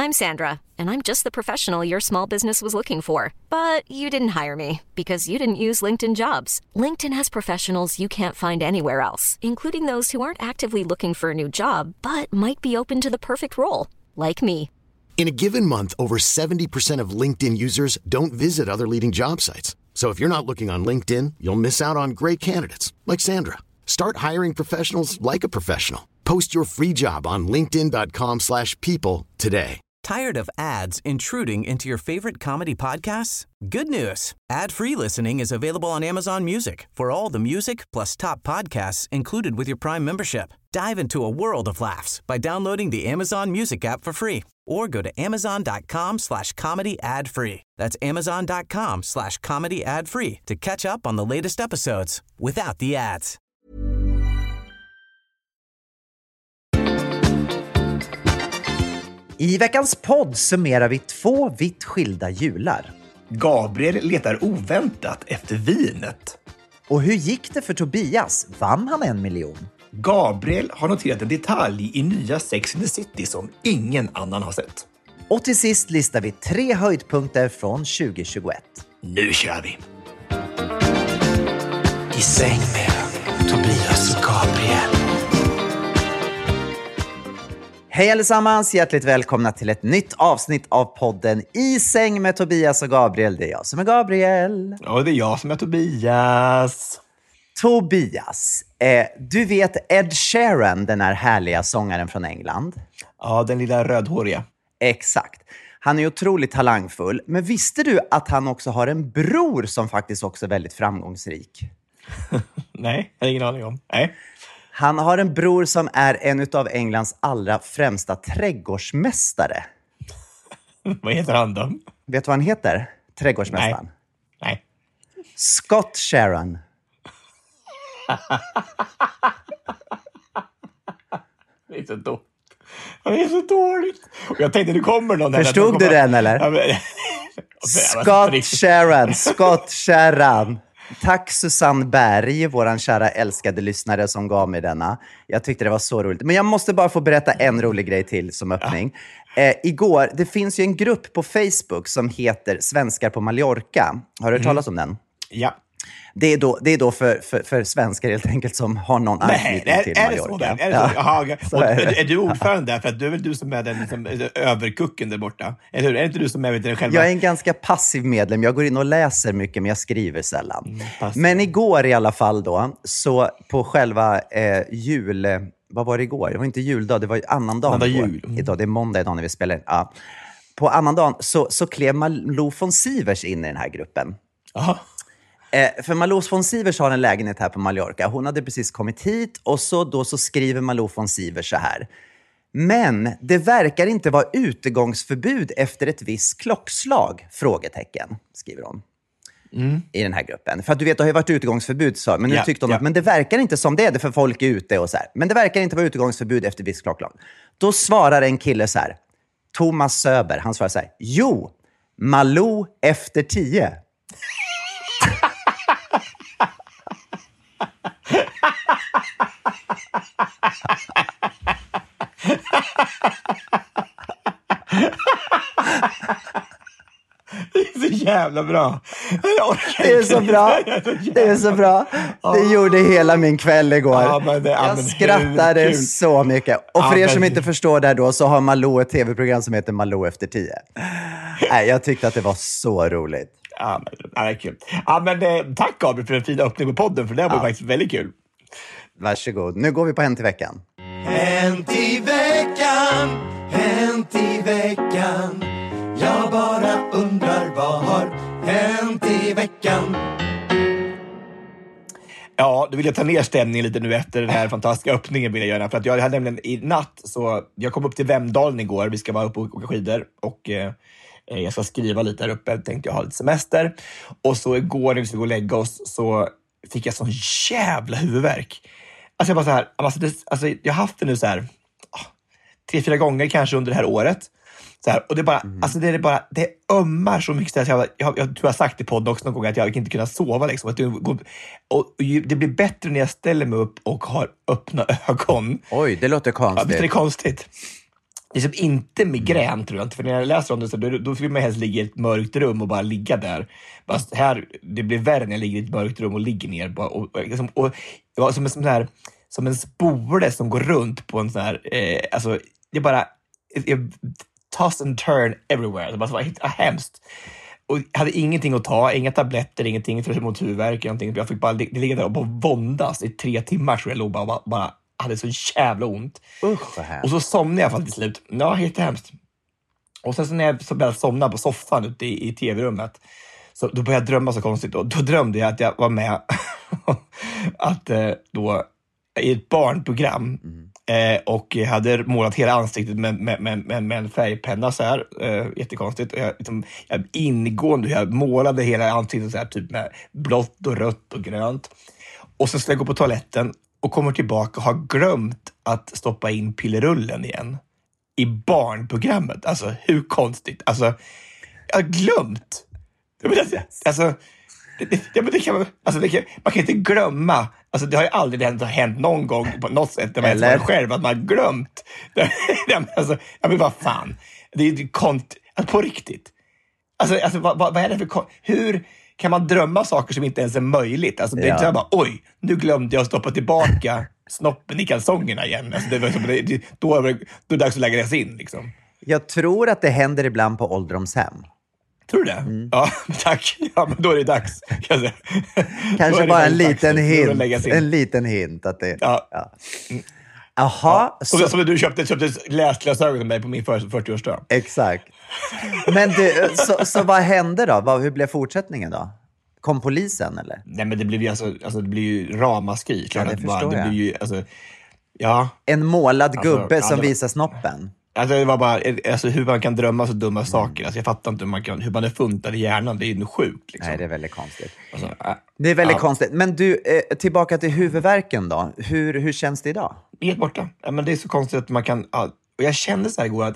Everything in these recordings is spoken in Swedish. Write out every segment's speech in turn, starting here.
I'm Sandra, and I'm just the professional your small business was looking for. But you didn't hire me because you didn't use LinkedIn Jobs. LinkedIn has professionals you can't find anywhere else, including those who aren't actively looking for a new job, but might be open to the perfect role, like me. In a given month, over 70% of LinkedIn users don't visit other leading job sites. So if you're not looking on LinkedIn, you'll miss out on great candidates like Sandra. Start hiring professionals like a professional. Post your free job on linkedin.com/people today. Tired of ads intruding into your favorite comedy podcasts? Good news. Ad-free listening is available on Amazon Music for all the music plus top podcasts included with your Prime membership. Dive into a world of laughs by downloading the Amazon Music app for free or go to amazon.com/comedy ad-free. That's amazon.com/comedy ad-free to catch up on the latest episodes without the ads. I veckans podd summerar vi 2 vitt skilda jular. Gabriel letar oväntat efter vinet. Och hur gick det för Tobias? Vann han 1 miljon? Gabriel har noterat en detalj i nya Sex and the City som ingen annan har sett. Och till sist listar vi 3 höjdpunkter från 2021. Nu kör vi! I säng med Tobias och Gabriel. Hej allesammans, hjärtligt välkomna till ett nytt avsnitt av podden I säng med Tobias och Gabriel. Det är jag som är Gabriel. Och det är jag som är Tobias. Tobias, du vet Ed Sheeran, den här härliga sångaren från England? Ja, den lilla rödhåriga. Exakt. Han är otroligt talangfull. Men visste du att han också har en bror som faktiskt också är väldigt framgångsrik? Nej, jag har ingen aning om. Nej. Han har en bror som är en av Englands allra främsta trädgårdsmästare. Vad heter han då? Vet du vad han heter? Trädgårdsmästaren? Nej. Scott Sheeran. Det är så dåligt. Det är så dåligt. Och jag tänkte, nu kommer någon. Förstod du den, eller? Ja, men... Scott Sheeran. Tack Susanne Berg, våran kära älskade lyssnare som gav mig denna. Jag tyckte det var så roligt. Men jag måste bara få berätta en rolig grej till som öppning. Igår, det finns ju en grupp på Facebook som heter Svenskar på Mallorca. Har du hört talas om den? Ja. Det är då för svenskar helt enkelt som har någon anknytning till Mallorca. Är det så? Är du ordförande där? För att du är väl du som är den liksom, överkucken där borta? Eller hur? Är inte du som är den själva? Jag är en ganska passiv medlem. Jag går in och läser mycket, men jag skriver sällan. Men igår i alla fall då, så på själva jul... Vad var det igår? Det var inte juldag, det var annandagen igår. Idag, det är måndag idag när vi spelar. Ja. På annandagen så klev Malou von Sivers in i den här gruppen. Aha. För Malou von Sivers har en lägenhet här på Mallorca. Hon hade precis kommit hit och så skriver Malou von Sivers så här. Men det verkar inte vara utegångsförbud efter ett visst klockslag? Frågetecken, skriver hon. I den här gruppen. För att du vet, det har ju varit utegångsförbud, så, men nu tyckte hon att men det verkar inte som det är för folk är ute och så här. Men det verkar inte vara utegångsförbud efter visst klockslag. Då svarar en kille så här, Thomas Söber, han svarar så här, jo, Malou efter 10. Det är så jävla bra. Det är så bra. Det är så bra. Det gjorde hela min kväll igår. Jag skrattade så mycket. Och för er som inte förstår det här då, så har Malou ett tv-program som heter Malou efter 10. Nej, jag tyckte att det var så roligt. Ja, men det är kul. Ja, men tack Gabriel för en fin öppning på podden, för det var faktiskt väldigt kul. Varsågod. Nu går vi på Hänt i veckan. Hänt i veckan, hänt i veckan. Jag bara undrar vad har hänt i veckan. Ja, då vill jag ta ner stämningen lite nu efter den här fantastiska öppningen vill jag göra. För att jag hade nämligen i natt, så jag kom upp till Vemdalen igår. Vi ska vara uppe och åka skidor och jag ska skriva lite där uppe. Tänkte jag ha lite semester. Och så igår när vi skulle gå och lägga oss så fick jag sån jävla huvudvärk. Alltså jag bara så här, alltså jag har haft det nu så här 3-4 gånger kanske under det här året. Så här, och det är bara, alltså det ömmar så mycket. Så jag tror jag har sagt i podden också någon gång att jag inte kunna sova liksom. Och det blir bättre när jag ställer mig upp och har öppna ögon. Oj, det låter konstigt. Ja, det är konstigt. Det är som inte migrän, tror jag inte. För när jag läser om det så då vill man helst ligga i ett mörkt rum och bara ligga där. Fast här, det blir värre när jag ligger i ett mörkt rum och ligger ner. Bara, och som en spole som går runt på en sån här... alltså, det är bara... toss and turn everywhere. Det var hemskt. Och jag hade ingenting att ta, inga tabletter, ingenting för mot huvudvärk. Jag fick bara ligga där och bara våndas i 3 timmar, så jag låg bara hade så jävla ont. Och så somnade jag faktiskt till slut. Ja, helt hemskt. Och sen så när jag började somna på soffan ute i tv-rummet, så då började jag drömma så konstigt. Och då drömde jag att jag var med att då i ett barnprogram och hade målat hela ansiktet med en färgpenna så här, jättekonstigt. Och jag målade hela ansiktet så här, typ med blått och rött och grönt. Och så skulle jag gå på toaletten och kommer tillbaka och har glömt att stoppa in pillerullen igen i barnprogrammet. Alltså, hur konstigt? Alltså, jag har glömt. Alltså, man kan inte glömma. Alltså, det har ju aldrig hänt någon gång på något sätt. Eller själv att man har glömt. Alltså, jag menar, vad fan. Det är konstigt. Alltså, på riktigt. Alltså vad är det för... Hur kan man drömma saker som inte ens är möjligt? Alltså, det är inte bara, oj, nu glömde jag att stoppa tillbaka snoppen i kalsongerna igen. Alltså, då är det dags att lägga det in, liksom. Jag tror att det händer ibland på ålderdomshem. Tror du det? Mm. Ja, tack. Ja, men då är det dags. Kanske bara en liten hint att det... Ja. Jaha. Ja. Som du köpte läsglasögon till mig på min 40-årsdag. Exakt. Men så vad hände då? Hur blev fortsättningen då? Kom polisen eller? Nej, men det blev ju det blev ju ramaskri. Ja, det förstår jag. Det blev ju, ja. En målad gubbe som visar snoppen. Alltså, det var bara, hur man kan drömma så dumma saker. Alltså, jag fattar inte hur man är funtad i hjärnan. Det är ju sjukt. Liksom. Nej, det är väldigt konstigt. Det är väldigt konstigt. Men du, tillbaka till huvudvärken då. Hur känns det idag? Helt borta. Ja, men det är så konstigt att man kan... Och jag kände så här igår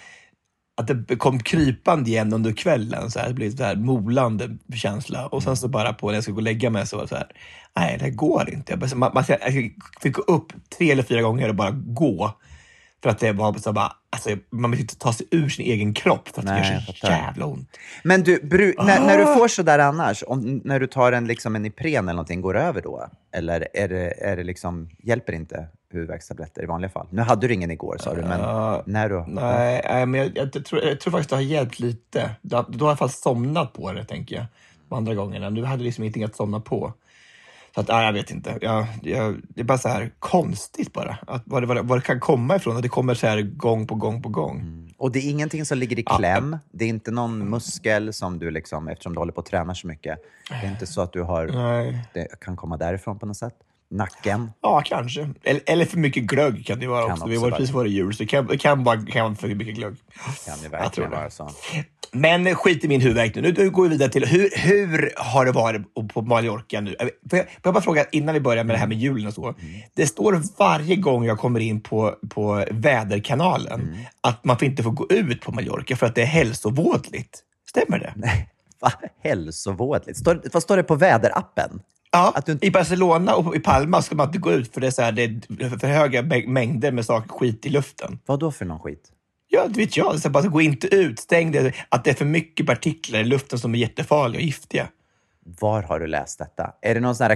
att det kom krypande igen under kvällen. Så här, det blev så här molande känsla. Och sen så bara på när jag ska gå och lägga mig så var det så här... Nej, det går inte. Jag fick gå upp 3 eller 4 gånger och bara gå. För att det var så bara, alltså, man vill inte ta sig ur sin egen kropp för att det gör så jävla ont. Men du, när du får så där annars, när du tar en Ipren eller någonting, går det över då? Eller är det liksom, hjälper inte huvudvärkstabletter i vanliga fall? Nu hade du ingen igår, sa du, men när du... Nej, men jag tror faktiskt det har hjälpt lite. Då har jag i alla fall somnat på det, tänker jag. De andra gångerna. Nu hade liksom ingenting att somna på. Så att, jag vet inte. Det är bara så här konstigt bara. Att vad det kan komma ifrån. Att det kommer så här gång på gång på gång. Mm. Och det är ingenting som ligger i kläm. Det är inte någon muskel som du liksom, eftersom du håller på att träna så mycket. Det är inte så att du har... Det kan komma därifrån på något sätt. Nacken. Ja, kanske. Eller för mycket glögg kan det vara också. Vi var precis före jul, så det kan vara för mycket glögg. Kan det verkligen vara så. Men skit i min huvudvärk nu. Nu går vi vidare till hur har det varit på Mallorca nu? Får jag bara fråga innan vi börjar med det här med julen och så. Det står varje gång jag kommer in på väderkanalen att man inte får gå ut på Mallorca för att det är hälsovådligt. Stämmer det? Nej, hälsovådligt? Vad står det på väderappen? Ja, i Barcelona och i Palma ska man inte gå ut för det är, så här, det är för höga mängder med skit i luften. Vad då för någon skit? Ja, det vet jag. Så bara, gå inte ut, stäng det. Att det är för mycket partiklar i luften som är jättefarliga och giftiga. Var har du läst detta? Är det någon sån här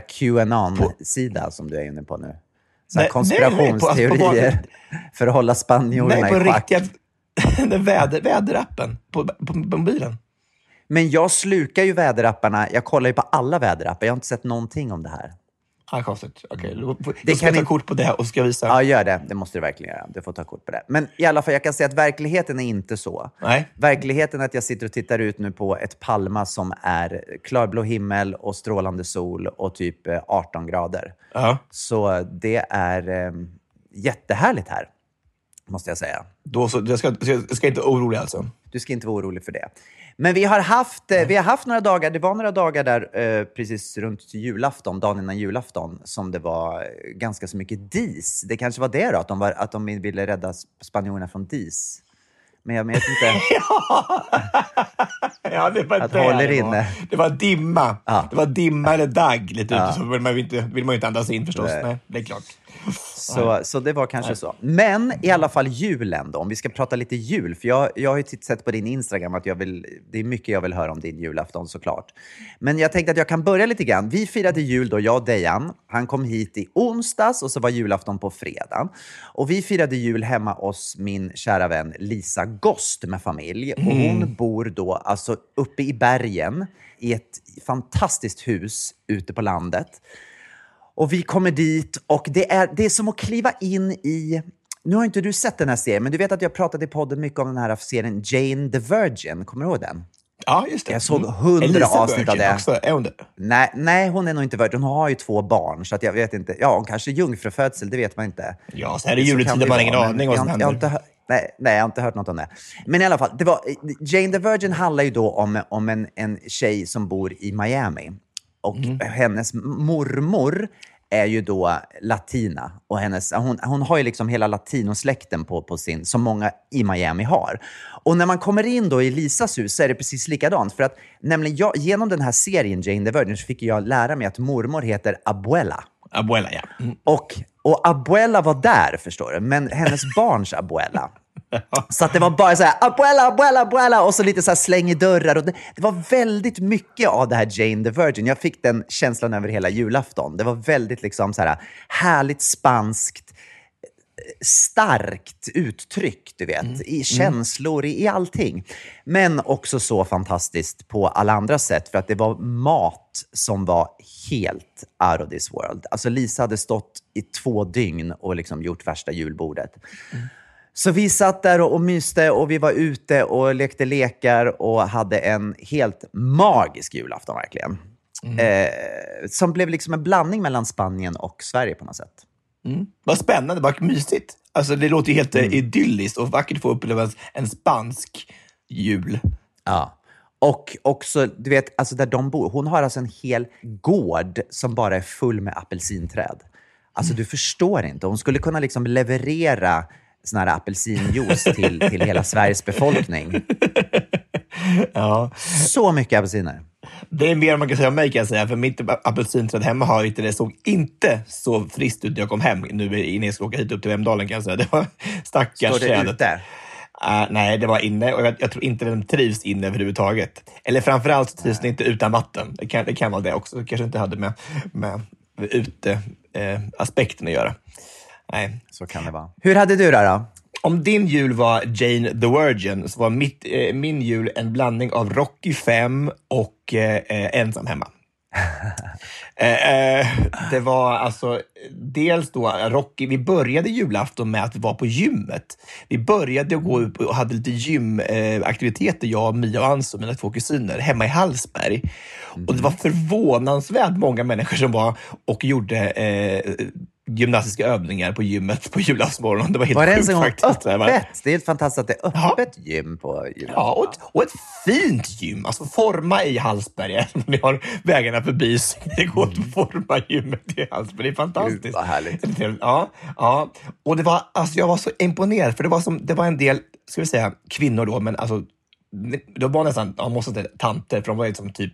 QAnon-sida som du är inne på nu? Så här konspirationsteorier för att hålla spanjorerna i schack? Nej, på riktiga väderappen på mobilen. Men jag slukar ju väderapparna. Jag kollar ju på alla väderappar. Jag har inte sett någonting om det här. Konstigt. Okej. Då ska jag ta kort på det och ska visa. Ja, gör det. Det måste du verkligen göra. Du får ta kort på det. Men i alla fall, jag kan säga att verkligheten är inte så. Nej. Verkligheten är att jag sitter och tittar ut nu på ett Palma som är klarblå himmel och strålande sol och typ 18 grader. Ja. Så det är jättehärligt här, måste jag säga. Då så, jag ska inte vara orolig alltså? Du ska inte vara orolig för det. Men vi har haft några dagar, det var några dagar där precis runt julafton, dagen innan julafton, som det var ganska så mycket dis. Det kanske var det då, att de ville rädda spanjorerna från dis. Men jag vet inte. Ja, det var att håller inne. Det var dimma. Ja. Det var dimma eller dagg lite ute, så vill man ju inte andas in förstås. Nej, det är klart. Så det var kanske så. Men i alla fall julen då, om vi ska prata lite jul. För jag har ju sett på din Instagram att det är mycket jag vill höra om din julafton såklart. Men jag tänkte att jag kan börja lite grann. Vi firade jul då, jag och Dejan. Han kom hit i onsdags och så var julafton på fredag. Och vi firade jul hemma hos min kära vän Lisa Gost med familj. Och hon bor då alltså uppe i bergen i ett fantastiskt hus ute på landet. Och vi kommer dit och det är som att kliva in i... Nu har inte du sett den här serien, men du vet att jag pratade i podden mycket om den här serien Jane the Virgin. Kommer du ihåg den? Ja, just det. Jag såg 100 avsnitt av det. Också. Är hon det? Nej, hon är nog inte virgin. Hon har ju 2 barn, så att jag vet inte. Ja, hon kanske är jungfrufödsel, det vet man inte. Ja, så här är juletider, man har ingen aning vad som händer. Nej, jag har inte hört något om det. Men i alla fall, Jane the Virgin handlar ju då om en tjej som bor i Miami. Och hennes mormor är ju då latina. Och hon har ju liksom hela latinosläkten på sin, som många i Miami har. Och när man kommer in då i Lisas hus så är det precis likadant. För att nämligen genom den här serien Jane the Virgin så fick jag lära mig att mormor heter Abuela. Abuela, ja. Och Abuela var där, förstår du. Men hennes barns Abuela. Så att det var bara så här, Abuela, och så lite så här släng i dörrar. Och det var väldigt mycket av det här Jane the Virgin. Jag fick den känslan över hela julafton. Det var väldigt liksom så här härligt spanskt, starkt uttryck, du vet. I känslor, i allting. Men också så fantastiskt på alla andra sätt. För att det var mat som var helt out of this world. Alltså Lisa hade stått i 2 dygn och liksom gjort värsta julbordet. Så vi satt där och myste och vi var ute och lekte lekar och hade en helt magisk julafton verkligen. Som blev liksom en blandning mellan Spanien och Sverige på något sätt. Vad spännande, vad mysigt. Alltså det låter ju helt idylliskt och vackert att få uppleva en spansk jul. Ja. Och också, du vet, alltså där de bor. Hon har alltså en hel gård som bara är full med apelsinträd. Alltså du förstår inte. Hon skulle kunna liksom leverera sån här apelsinjuice till hela Sveriges befolkning. Ja. Så mycket apelsiner. Det är mer man kan säga om mig, kan jag säga. För mitt apelsinträd hemma har inte, det såg inte så friskt ut när jag kom hem nu innan jag ska åka hit upp till Vemdalen, kan jag säga. Det var stackars trädet. Står det ute? Nej, det var inne och jag tror inte den trivs inne överhuvudtaget. Eller framförallt så trivs den inte utan vatten. Det kan vara det också. Det kanske inte hade med aspekten att göra. Nej. Så kan det vara. Hur hade du det då? Om din jul var Jane the Virgin så var min jul en blandning av Rocky 5 och Ensam hemma. Det var alltså dels då Rocky. Vi började julafton med att vi var på gymmet. Vi började gå upp och hade lite gymaktiviteter, jag, Mia och Anso, mina 2 kusiner, hemma i Hallsberg. Och det var förvånansvärt många människor som var och gjorde gymnastiska övningar på gymmet på julaftonsmorgon. Det var helt sjukt faktiskt. Öppet? Det är helt fantastiskt att det är öppet gym på julafton. Ja, och ett fint gym. Alltså Forma i Hallsberg. Om ni har vägarna förbi så det går att forma gymmet i Hallsberg. Det är fantastiskt. Gud, vad härligt. Ja. Och det var, alltså jag var så imponerad för det var en del, ska vi säga, kvinnor då, men alltså det var nästan, man måste säga tanter, för de var liksom typ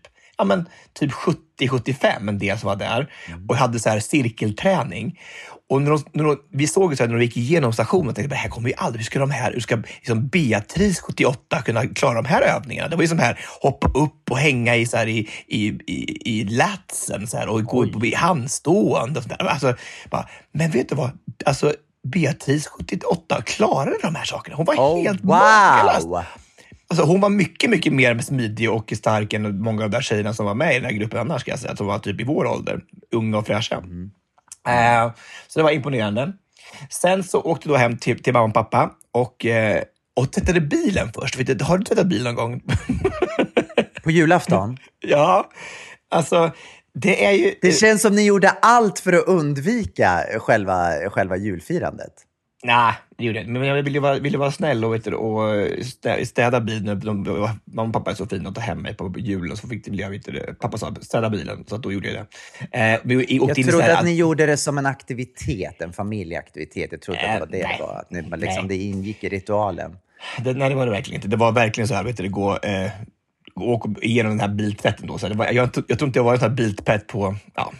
70-75, en del som var där och hade så här cirkelträning. Och vi såg så här, när de gick igenom stationen, tänkte här kommer vi aldrig, hur ska liksom Beatrice 78 kunna klara de här övningarna? Det var ju som här, hoppa upp och hänga i så här i latsen så här, och gå upp i handstående och sånt där. Alltså, men vet du vad? Alltså Beatrice 78 klarade de här sakerna. Hon var helt makalös. Alltså, hon var mycket, mycket mer smidig och stark än många av de där tjejerna som var med i den här gruppen annars, ska jag säga. Som var typ i vår ålder, unga och fräscha. Så det var imponerande. Sen så åkte jag då hem till mamma och pappa och tvättade bilen först. Har du tvättat bilen någon gång? På julafton? Ja, alltså det är ju... Det känns som ni gjorde allt för att undvika själva julfirandet. Nej, det gjorde jag inte. Men jag ville vara snäll och städa bilen. Mamma och pappa är så fina att ta hem mig på julen. Så fick pappa sa städa bilen. Så då gjorde jag det. Jag trodde att ni gjorde det som en aktivitet, en familjeaktivitet. Jag trodde att det var att det ingick i ritualen. Nej, det var det verkligen inte. Det var verkligen så här, gå åka igenom den här biltvätten då. Så jag tror inte jag var en sån här biltvätt på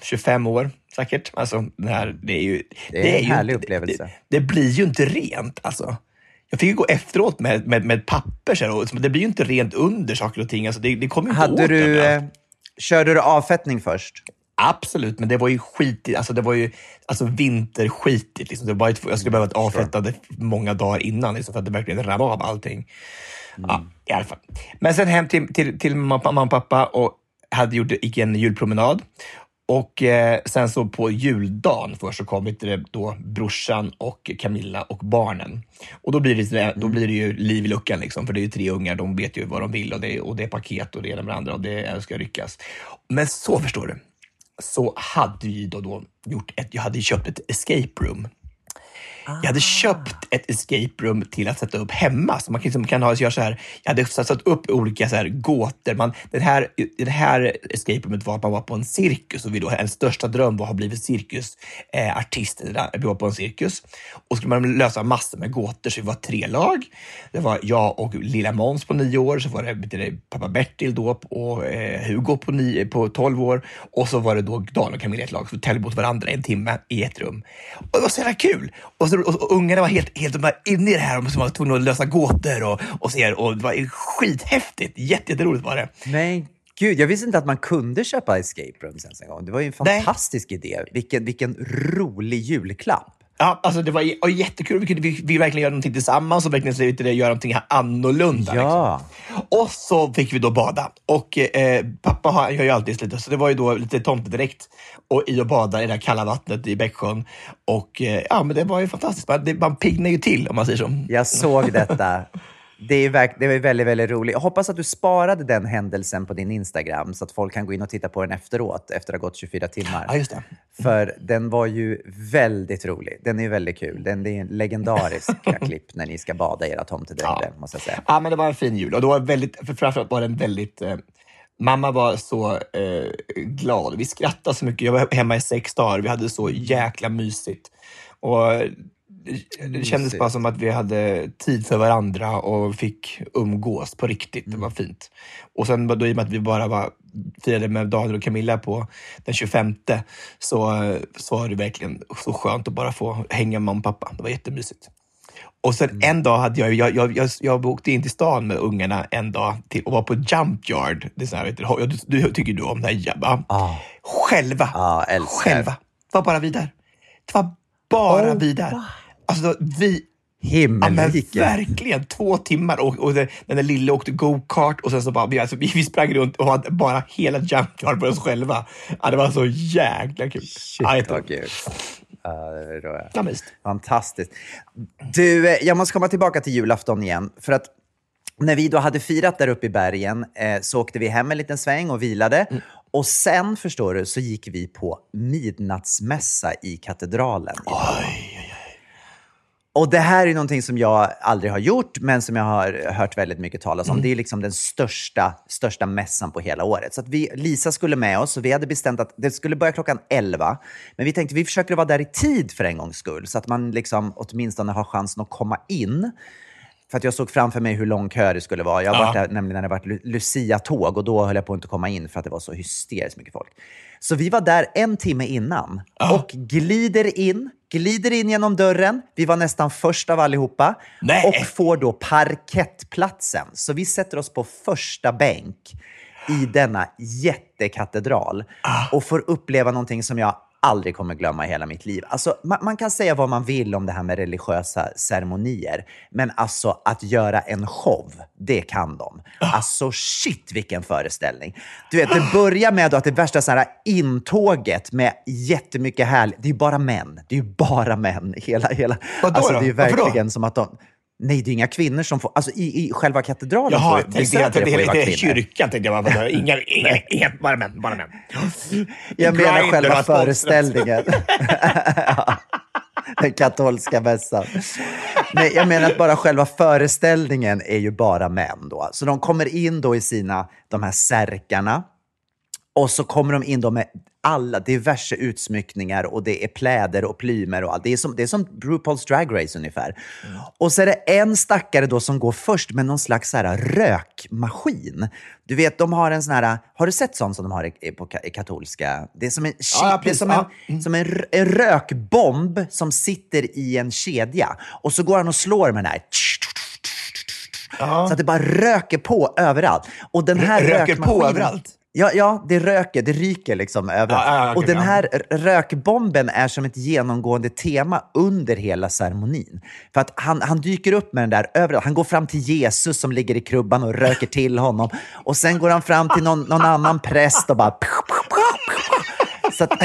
25 år säkert. Alltså, det är ju en härlig upplevelse. Det blir ju inte rent alltså. Jag fick ju gå efteråt med papper så här, och det blir ju inte rent under saker och ting. Alltså, det kommer ju inte åt. Körde du avfettning först? Absolut, men det var ju skitigt. Alltså det var ju vinterskitigt. Liksom. Det var jag skulle behöva avfetta det många dagar innan liksom, för att det verkligen rann av allting. Ja, i alla fall. Men sen hem till mamma och pappa och gick en julpromenad. Och sen så på juldagen först så kom då brorsan och Camilla och barnen. Och då blir det ju liv i luckan liksom, för det är ju 3 ungar, de vet ju vad de vill och det är paket och det är det andra och det ska ryckas. Men så förstår du, så hade vi då jag hade köpt ett escape room. Jag hade köpt ett escape room till att sätta upp hemma. Så man kan göra så här. Jag hade satt upp olika så här gåtor. Den här escape roomet var att man var på en cirkus. Och en största dröm var att ha blivit cirkusartist. Vi var på en cirkus. Och skulle man lösa massor med gåtor. Så vi var 3 lag. Det var jag och lilla Måns på 9 år. Så var det pappa Bertil då. Och Hugo på 12 år. Och så var det då Dan och Camilla ett lag. Så täljde mot varandra 1 timme i ett rum. Och det var så jävla kul. Och ungarna var helt inne i det här och var tvungna att lösa gåtor och det var skithäftigt. Jätteroligt var det. Nej, gud, jag visste inte att man kunde köpa escape rooms ens en gång. Det var ju en fantastisk idé. Vilken rolig julklapp. Ja, alltså det var jättekul. Vi verkligen göra någonting tillsammans och verkligen göra någonting här annorlunda. Ja. Liksom. Och så fick vi då bada. Och pappa gör ju alltid lite, så det var ju då lite tomtedräkt och bada i det här kalla vattnet i Bäcksjön. Och men det var ju fantastiskt. Man piggnar ju till, om man säger så. Jag såg detta. Det var väldigt, väldigt roligt. Jag hoppas att du sparade den händelsen på din Instagram så att folk kan gå in och titta på den efteråt efter att ha gått 24 timmar. Ja, just det. För den var ju väldigt rolig. Den är väldigt kul. Den är en legendarisk klipp när ni ska bada i era tomtedräkter, måste jag säga. Ja, men det var en fin jul. Och det var framförallt var den väldigt... mamma var så glad. Vi skrattade så mycket. Jag var hemma i 6 dagar. Vi hade så jäkla mysigt. Och det kändes bara som att vi hade tid för varandra och fick umgås på riktigt. Det var fint. Och sen då, i och med att vi bara firade med Daniel och Camilla på den 25, så var det verkligen så skönt att bara få hänga med mamma och pappa. Det var jättemysigt. Och sen en dag hade jag åkte in till stan med ungarna en dag till och var på Junkyard. Det är så här, du tycker du om det här? Själva. Själva. Det var bara vi där. Det var bara vi där. Alltså vi... Himmelriket. Verkligen, 2 timmar och den där lilla åkte go-kart och sen så bara vi sprang runt och hade bara hela Junkyard för oss själva. Ja, det var så jäkla kul. Shit, vad kul. Ja, visst. Fantastiskt. Du, jag måste komma tillbaka till julafton igen. För att när vi då hade firat där uppe i bergen så åkte vi hem en liten sväng och vilade. Och sen, förstår du, så gick vi på midnattsmässa i katedralen. Och det här är någonting som jag aldrig har gjort, men som jag har hört väldigt mycket talas om. Det är liksom den största mässan på hela året. Så att Lisa skulle med oss och vi hade bestämt att det skulle börja klockan 11. Men vi tänkte vi försöker vara där i tid för en gångs skull. Så att man liksom åtminstone har chansen att komma in. För att jag såg framför mig hur lång kö det skulle vara. Jag har varit där nämligen när det var Lucia-tåg och då höll jag på att inte komma in för att det var så hysteriskt mycket folk. Så vi var där 1 timme innan och glider in genom dörren. Vi var nästan först av allihopa. Nej. Och får då parkettplatsen. Så vi sätter oss på första bänk i denna jättekatedral och får uppleva någonting som jag aldrig kommer glömma i hela mitt liv. Alltså, man kan säga vad man vill om det här med religiösa ceremonier. Men alltså att göra en show, det kan de. Alltså shit, vilken föreställning. Du vet, det börjar med att det värsta så här intåget med jättemycket härligt. Det är ju bara män. Hela. Alltså det är ju verkligen som att de... Nej, det är inga kvinnor som får... Alltså i själva katedralen... Jaha, det är kyrkan tänkte jag bara. Inga, bara män. Jag menar själva föreställningen. Den katolska mässan. Nej, jag menar att bara själva föreställningen är ju bara män då. Så de kommer in då i de här särkarna. Och så kommer de in då med alla diverse utsmyckningar och det är pläder och plymer och allt. Det är som RuPaul's Drag Race ungefär. Och så är det en stackare då som går först med någon slags så här rökmaskin. Du vet, de har en sån här... Har du sett sånt som de har i katolska? Det är som en rökbomb som sitter i en kedja. Och så går han och slår med den här. Så att det bara röker på överallt. Och den här röker på överallt? Ja, det ryker liksom överallt. Och den här rökbomben är som ett genomgående tema under hela ceremonin. För att han dyker upp med den där överallt. Han går fram till Jesus som ligger i krubban och röker till honom. Och sen går han fram till någon annan präst och bara... Så att...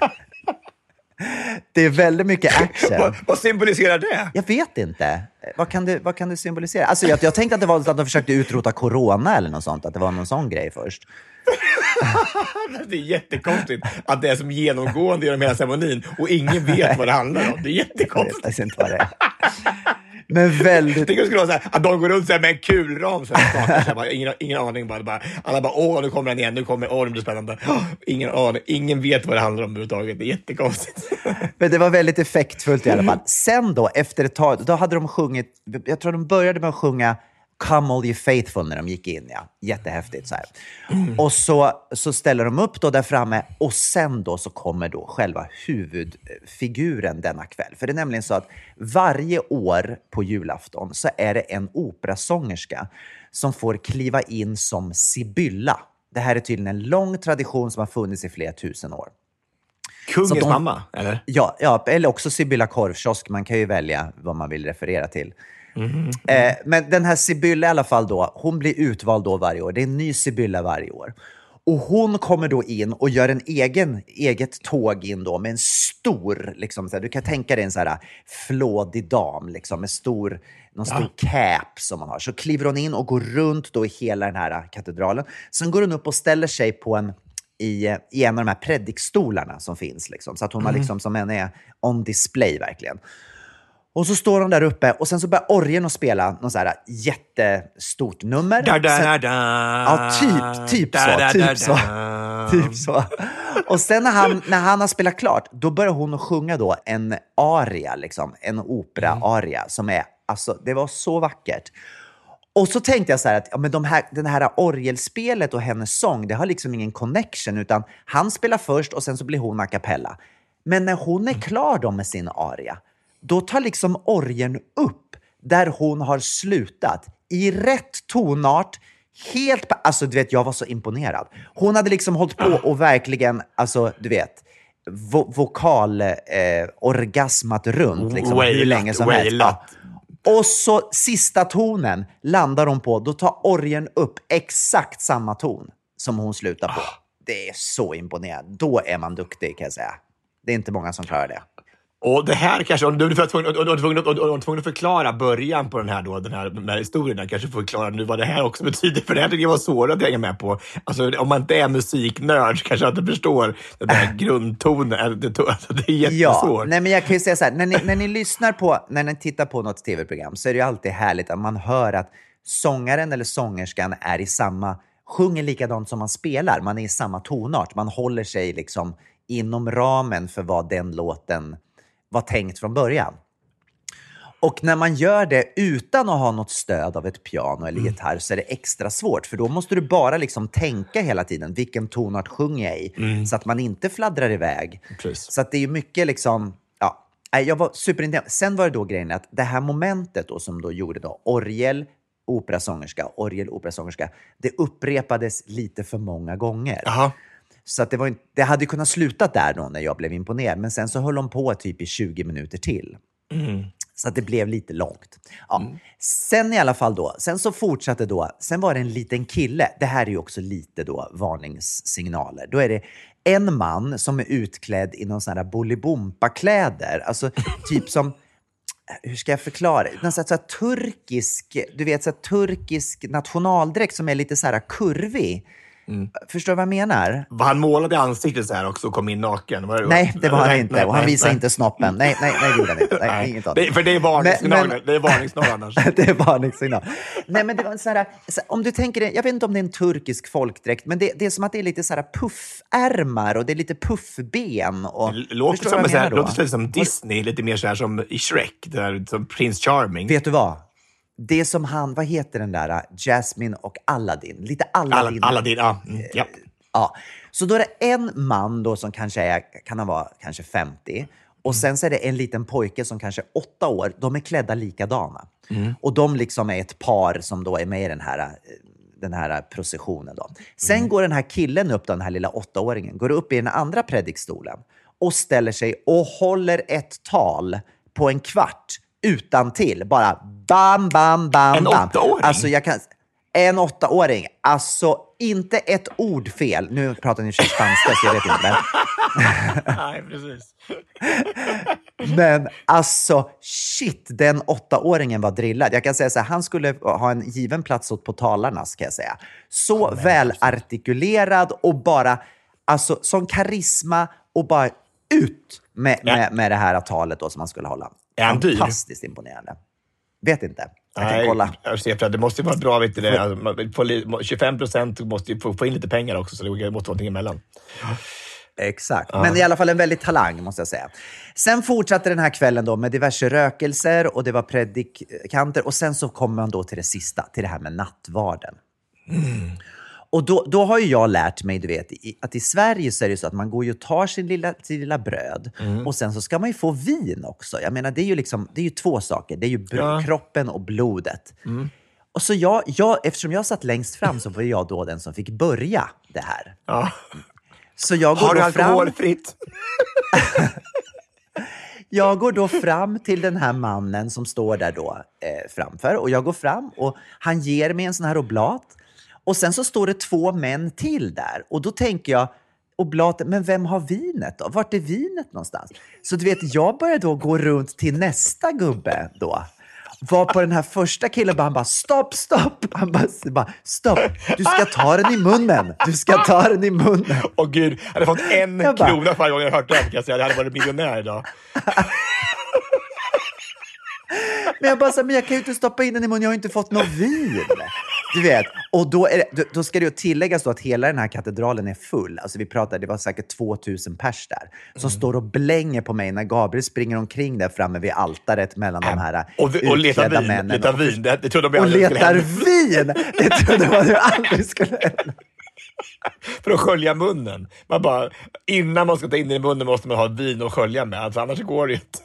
Det är väldigt mycket action. Vad symboliserar det? Jag vet inte. Vad kan det symbolisera? Alltså jag tänkte att det var att de försökte utrota corona eller något sånt. Att det var någon sån grej först. Det är jättekonstigt att det är som genomgående i de här ceremonin och ingen vet vad det handlar om. Det är jättekonstigt. Jag vet inte vad det är. Men väldigt... Jag tycker det skulle vara så här, att de går runt så här med en kulram så här, ingen aning bara. Alla bara, nu kommer den igen, det blir spännande. Ingen aning, ingen vet vad det handlar om överhuvudtaget. Det är jättekonstigt. Men det var väldigt effektfullt i alla fall. Sen då, efter ett tag, då hade de sjungit, jag tror de började med att sjunga Come All You Faithful när de gick in, ja. Jättehäftigt så här. Och så ställer de upp då där framme och sen då så kommer då själva huvudfiguren denna kväll. För det är nämligen så att varje år på julafton så är det en operasångerska som får kliva in som Sibylla. Det här är tydligen en lång tradition som har funnits i flera tusen år. Kungens mamma, eller? Ja, eller också Sibylla Korvkiosk. Man kan ju välja vad man vill referera till. Men den här Sibylla i alla fall då, hon blir utvald då varje år. Det är en ny Sibylla varje år. Och hon kommer då in och gör en eget tåg in då med en stor, liksom, så här, du kan tänka dig en så här flådig dam liksom, med någon stor cap som man har. Så kliver hon in och går runt då i hela den här katedralen. Sen går hon upp och ställer sig på i en av de här predikstolarna som finns. Liksom, så att hon har liksom, som en är on display verkligen. Och så står de där uppe och sen så börjar orgeln att spela någon så här jättestort nummer. Typ så. Och sen när han har spelat klart, då börjar hon att sjunga då en aria, liksom, en opera-aria som är, alltså det var så vackert. Och så tänkte jag så här att men den här orgelspelet och hennes sång, det har liksom ingen connection, utan han spelar först och sen så blir hon a cappella. Men när hon är klar då med sin aria, då tar liksom orgeln upp där hon har slutat i rätt tonart, helt alltså du vet, jag var så imponerad. Hon hade liksom hållit på och verkligen, alltså du vet, orgasmat runt liksom, hur länge som helst. Och så sista tonen landar hon på, då tar orgeln upp exakt samma ton som hon slutar på. Det är så imponerande. Då är man duktig, kan jag säga. Det är inte många som klarar det. Och det här kanske, om du var tvungen att förklara början på den här historien, kanske förklara nu vad det här också betyder, för det här tycker jag var svårt att hänga med på. Alltså om man inte är musiknörd kanske inte förstår den där grundtonen. Alltså, det är jättesvårt. Ja, nej, men jag kan ju säga så här, när ni tittar på något tv-program så är det ju alltid härligt att man hör att sångaren eller sångerskan är sjunger likadant som man spelar. Man är i samma tonart. Man håller sig liksom inom ramen för vad den låten var tänkt från början. Och när man gör det utan att ha något stöd av ett piano eller gitarr så är det extra svårt. För då måste du bara liksom tänka hela tiden, vilken tonart sjunger jag i? Så att man inte fladdrar iväg. Precis. Så att det är mycket liksom, jag var superintresserad. Sen var det då grejen att det här momentet då, som då gjorde då orgel, operasångerska, det upprepades lite för många gånger. Aha. Så att det hade kunnat sluta där då när jag blev imponerad. Men sen så höll de på typ i 20 minuter till. Så att det blev lite långt. Ja. Sen i alla fall då, sen så fortsatte då, sen var det en liten kille. Det här är ju också lite då varningssignaler. Då är det en man som är utklädd i någon sån här Bolibompa-kläder. Alltså typ som, hur ska jag förklara? Någon sån här turkisk, du vet, så här turkisk nationaldräkt som är lite så här kurvig. Förstår du vad jag menar? Var han målad i ansiktet så här också och kom in naken? Nej, det var han inte. Och han visade inte snoppen. Nej, det gjorde han inte. Nej, inget annat. För det är varningssignal. Det är varningssignal annars. Det är varningssignal. Nej, men det var en sån här, om du tänker, jag vet inte om det är en turkisk folkdräkt, men det är som att det är lite så här puffärmar och det är lite puffben. Och, låter som Disney, lite mer så här som i Shrek, där, som Prince Charming. Vet du vad? Det är som han, vad heter den där? Jasmine och Aladdin. Lite Aladdin. Aladdin, ja. Ja. Så då är det en man då som kan vara kanske 50. Och sen så är det en liten pojke som kanske är 8 år. De är klädda likadana. Och de liksom är ett par som då är med i den här processionen då. Sen går den här killen upp, den här lilla 8-åringen, går upp i den andra predikstolen och ställer sig och håller ett tal på en kvart utan till. Bara bam, bam, bam, en bam. 8-åring? Alltså en 8-åring. Alltså inte ett ord fel. Nu pratar ni spanska så jag vet inte. Men... Nej, precis. Men alltså shit, den 8-åringen var drillad. Jag kan säga så här, han skulle ha en given plats åt på talarna, ska jag säga. Så välartikulerad och bara, alltså som karisma och bara ut med det här talet då som han skulle hålla. Fantastiskt imponerande. Vet inte. Jag kan kolla. Jag ser för att det måste ju vara bra, vet du det. Alltså, 25% måste ju få in lite pengar också, så det måste vara någonting emellan. Exakt. Men i alla fall en väldigt talang, måste jag säga. Sen fortsatte den här kvällen då med diverse rökelser och det var predikanter. Och sen så kommer man då till det sista, till det här med nattvarden. Och då har ju jag lärt mig, du vet, att i Sverige så är det så att man går ju och tar sin lilla bröd. Och sen så ska man ju få vin också. Jag menar, det är ju 2 saker. Det är ju kroppen och blodet. Och så eftersom jag satt längst fram så var jag då den som fick börja det här. Ja. Så jag går har du alkoholfritt? Jag går då fram till den här mannen som står där då framför. Och jag går fram och han ger mig en sån här oblat. Och sen så står det 2 män till där. Och då tänker jag, oblatet, men vem har vinet då? Vart är vinet någonstans? Så du vet, jag börjar då gå runt till nästa gubbe då. Var på den här första killen, han bara stopp. Han bara stopp, du ska ta den i munnen. Åh gud, jag hade fått en krona varje gång jag hört det. Jag hade varit miljonär idag. Men jag bara sa, men jag kan ju inte stoppa in den i munnen, jag har inte fått något vin. Du vet, och då ska det ju tilläggas då att hela den här katedralen är full. Alltså det var säkert 2000 pers där. Som står och blänger på mig när Gabriel springer omkring där framme vid altaret mellan de här utklädda männen. Letar vin, det trodde de och letar vin! Det trodde man ju aldrig skulle hända. För att skölja munnen. Man bara, innan man ska ta in det i munnen måste man ha vin att skölja med. Alltså, annars går det inte.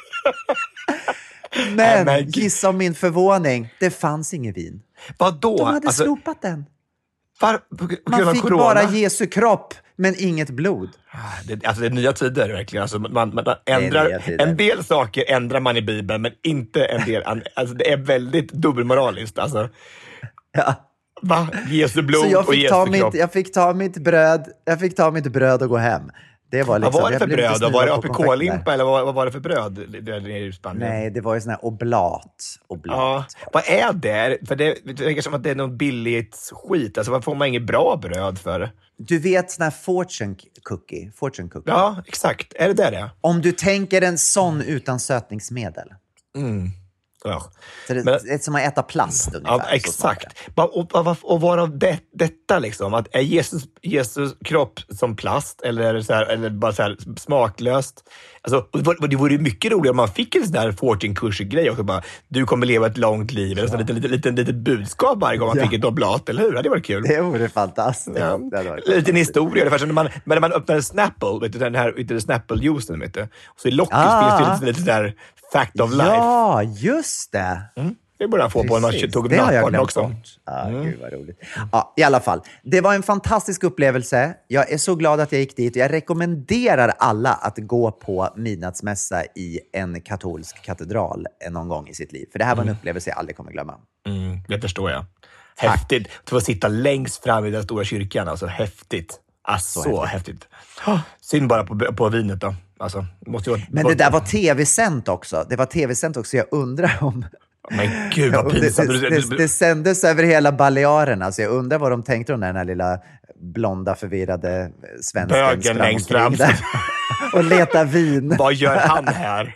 Men gissa om min förvåning, det fanns ingen vin. Vadå? De hade slopat den. Man fick bara Jesu kropp, men inget blod. Det är nya tider verkligen. Alltså, man ändrar, en del saker ändrar man i Bibeln, men inte en del. Alltså, det är väldigt dubbelmoraliskt. Alltså. Ja. Va? Jesu blod och Jesu kropp. Jag fick ta mitt bröd och gå hem. Det var liksom, vad var det för bröd? Var det APK-limpa eller vad var det för bröd i Spanien? Nej, det var ju sån här oblat. Ja. Vad är det? För det verkar som att det är något billigt skit. Alltså, vad får man inget bra bröd för? Du vet sån här fortune cookie. Ja, exakt. Är det det? Om du tänker en sån utan sötningsmedel. Ja. Så det är som att äta plast ungefär. Ja, exakt. Och varav detta liksom? Att är Jesus kropp som plast? Eller är det så här, eller bara så här smaklöst? Alltså, det vore mycket roligare om man fick en sån där fortune-kurs-grej också. Bara, du kommer leva ett långt liv. Eller så lite budskap varje gång man fick ett oblat, eller hur? Det var kul. Det vore fantastiskt. Ja. Lite en historia. Ungefär som när man öppnar Snapple, vet du, den här Snapple-juicen, vet du. Och så i locket finns det lite där fact of life. Ja, just det. Det borde han få på när man tog nattvarden också. Gud vad roligt. Ja, i alla fall. Det var en fantastisk upplevelse. Jag är så glad att jag gick dit. Jag rekommenderar alla att gå på midnattsmässa i en katolsk katedral någon gång i sitt liv. För det här var en upplevelse jag aldrig kommer glömma. Det förstår jag. Häftigt. Att få sitta längst fram i den stora kyrkan. Alltså häftigt. Så häftigt. Synd bara på vinet då. Alltså, men det där var tv-sänt också. Jag undrar om... Men gud vad pinsamt. Det sändes över hela Balearerna, så jag undrar vad de tänkte om den här lilla blonda förvirrade svensken Bögen sprang längst omkring fram. där och leta vin. Vad gör han här?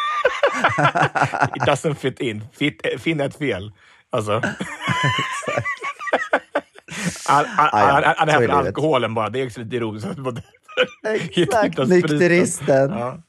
It doesn't fit in. Finna ett fel. Alltså. Han är här för alkoholen bara. Det är också lite roligt. Exakt, nykteristen. Ja.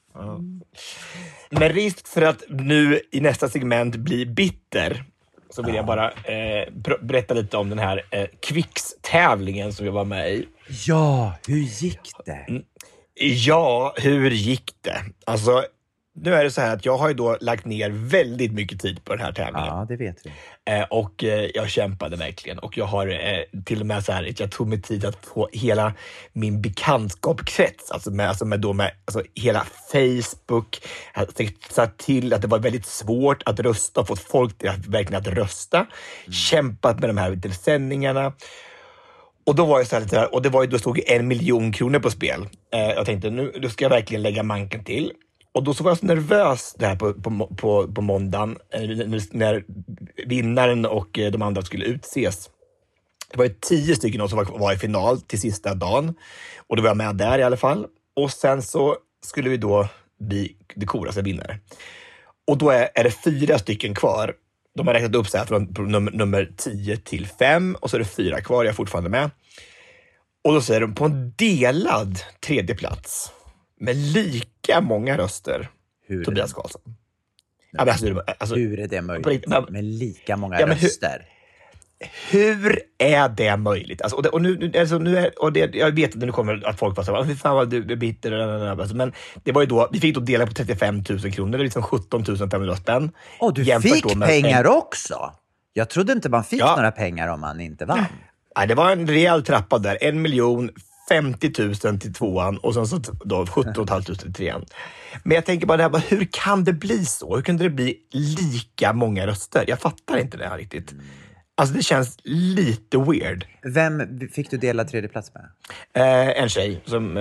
Med risk för att nu i nästa segment bli bitter så vill jag bara berätta lite om den här Kvix-tävlingen som jag var med i. Ja, hur gick det? Ja, hur gick det? Alltså, nu är det så här att jag har ju då lagt ner väldigt mycket tid på den här tävlingen. Ja, det vet vi. Och jag kämpade verkligen. Och jag har till och med så här, jag tog mig tid att få hela min bekantskapskrets, alltså hela Facebook, satt till att det var väldigt svårt att rösta och fått folk till att verkligen att rösta. Kämpat med de här sändningarna. Och då var jag så här lite här, och då stod 1 miljon kronor på spel. Jag tänkte, nu ska jag verkligen lägga manken till. Och då så var jag så nervös där på måndagen när vinnaren och de andra skulle utses. Det var ju 10 stycken som var i final till sista dagen. Och då var jag med där i alla fall. Och sen så skulle vi då bli det coolaste vinnare. Och då är det 4 stycken kvar. De har räknat upp så här från nummer 10 till 5. Och så är det 4 kvar, jag är fortfarande med. Och då säger de på en delad 3:e plats. Med lika många röster. Tobias Karlsson. Hur är det möjligt? Med lika många röster? Hur är det möjligt? Alltså, jag vet att nu kommer att folk var så här, hur fan var du bitter? Alltså, men det var ju då, vi fick då dela på 35 000 kronor. Det är liksom 17 500 spänn. Du fick pengar också? Jag trodde inte man fick några pengar om man inte vann. Nej, det var en rejäl trappa där. 1 miljon 50 000 till 2:an och sen så då 17 500 till 3:an. Men jag tänker bara, det här, hur kan det bli så? Hur kunde det bli lika många röster? Jag fattar inte det här riktigt. Alltså det känns lite weird. Vem fick du dela 3:e plats med? En tjej som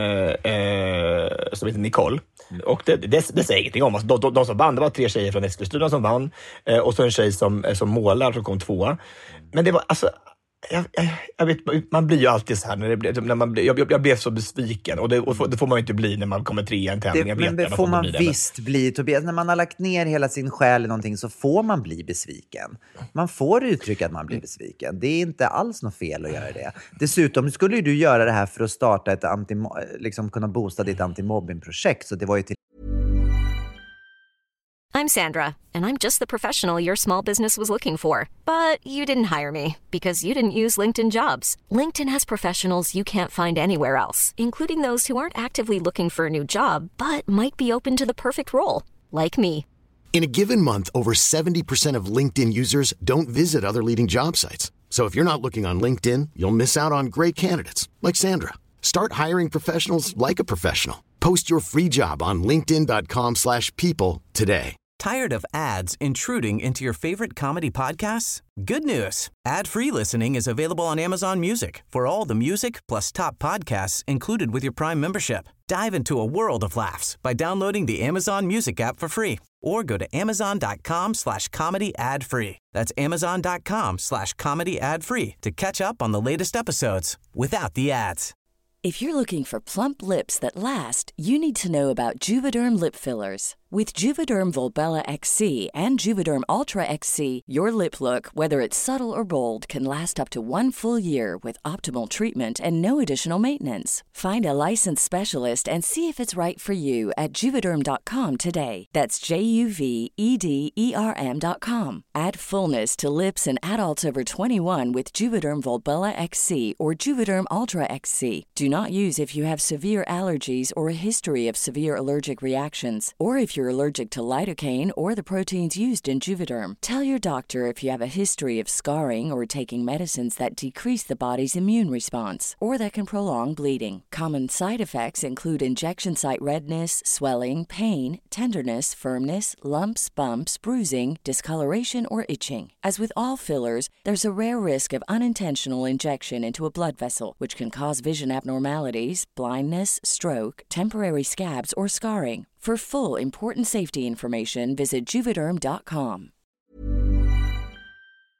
heter Nicole. Och det säger ingenting om. Alltså, de som vann, det var 3 tjejer från Eskilstuna som vann. Och så en tjej som målar som kom 2:a. Men det var alltså... Jag vet, man blir ju alltid så här jag blev så besviken och det får man ju inte bli när man kommer 3:a i en tävling. Men det får man visst bli, Tobias. När man har lagt ner hela sin själ i någonting så får man bli besviken. Man får uttrycka att man blir besviken. Det är inte alls något fel att göra det. Dessutom skulle ju du göra det här för att starta ett kunna boosta ditt antimobbingprojekt, så det var ju till... I'm Sandra, and I'm just the professional your small business was looking for. But you didn't hire me because you didn't use LinkedIn Jobs. LinkedIn has professionals you can't find anywhere else, including those who aren't actively looking for a new job, but might be open to the perfect role, like me. In a given month, over 70% of LinkedIn users don't visit other leading job sites. So if you're not looking on LinkedIn, you'll miss out on great candidates like Sandra. Start hiring professionals like a professional. Post your free job on linkedin.com/people today. Tired of ads intruding into your favorite comedy podcasts? Good news. Ad-free listening is available on Amazon Music for all the music plus top podcasts included with your Prime membership. Dive into a world of laughs by downloading the Amazon Music app for free or go to amazon.com/comedy ad-free. That's amazon.com/comedy ad-free to catch up on the latest episodes without the ads. If you're looking for plump lips that last, you need to know about Juvederm lip fillers. With Juvederm Volbella XC and Juvederm Ultra XC, your lip look, whether it's subtle or bold, can last up to 1 full year with optimal treatment and no additional maintenance. Find a licensed specialist and see if it's right for you at Juvederm.com today. That's JUVEDERM.com. Add fullness to lips in adults over 21 with Juvederm Volbella XC or Juvederm Ultra XC. Do not use if you have severe allergies or a history of severe allergic reactions, or if you're allergic to lidocaine or the proteins used in Juvederm. Tell your doctor if you have a history of scarring or taking medicines that decrease the body's immune response or that can prolong bleeding. Common side effects include injection site redness, swelling, pain, tenderness, firmness, lumps, bumps, bruising, discoloration, or itching. As with all fillers, there's a rare risk of unintentional injection into a blood vessel, which can cause vision abnormalities, blindness, stroke, temporary scabs, or scarring. For full, important safety information, visit Juvederm.com.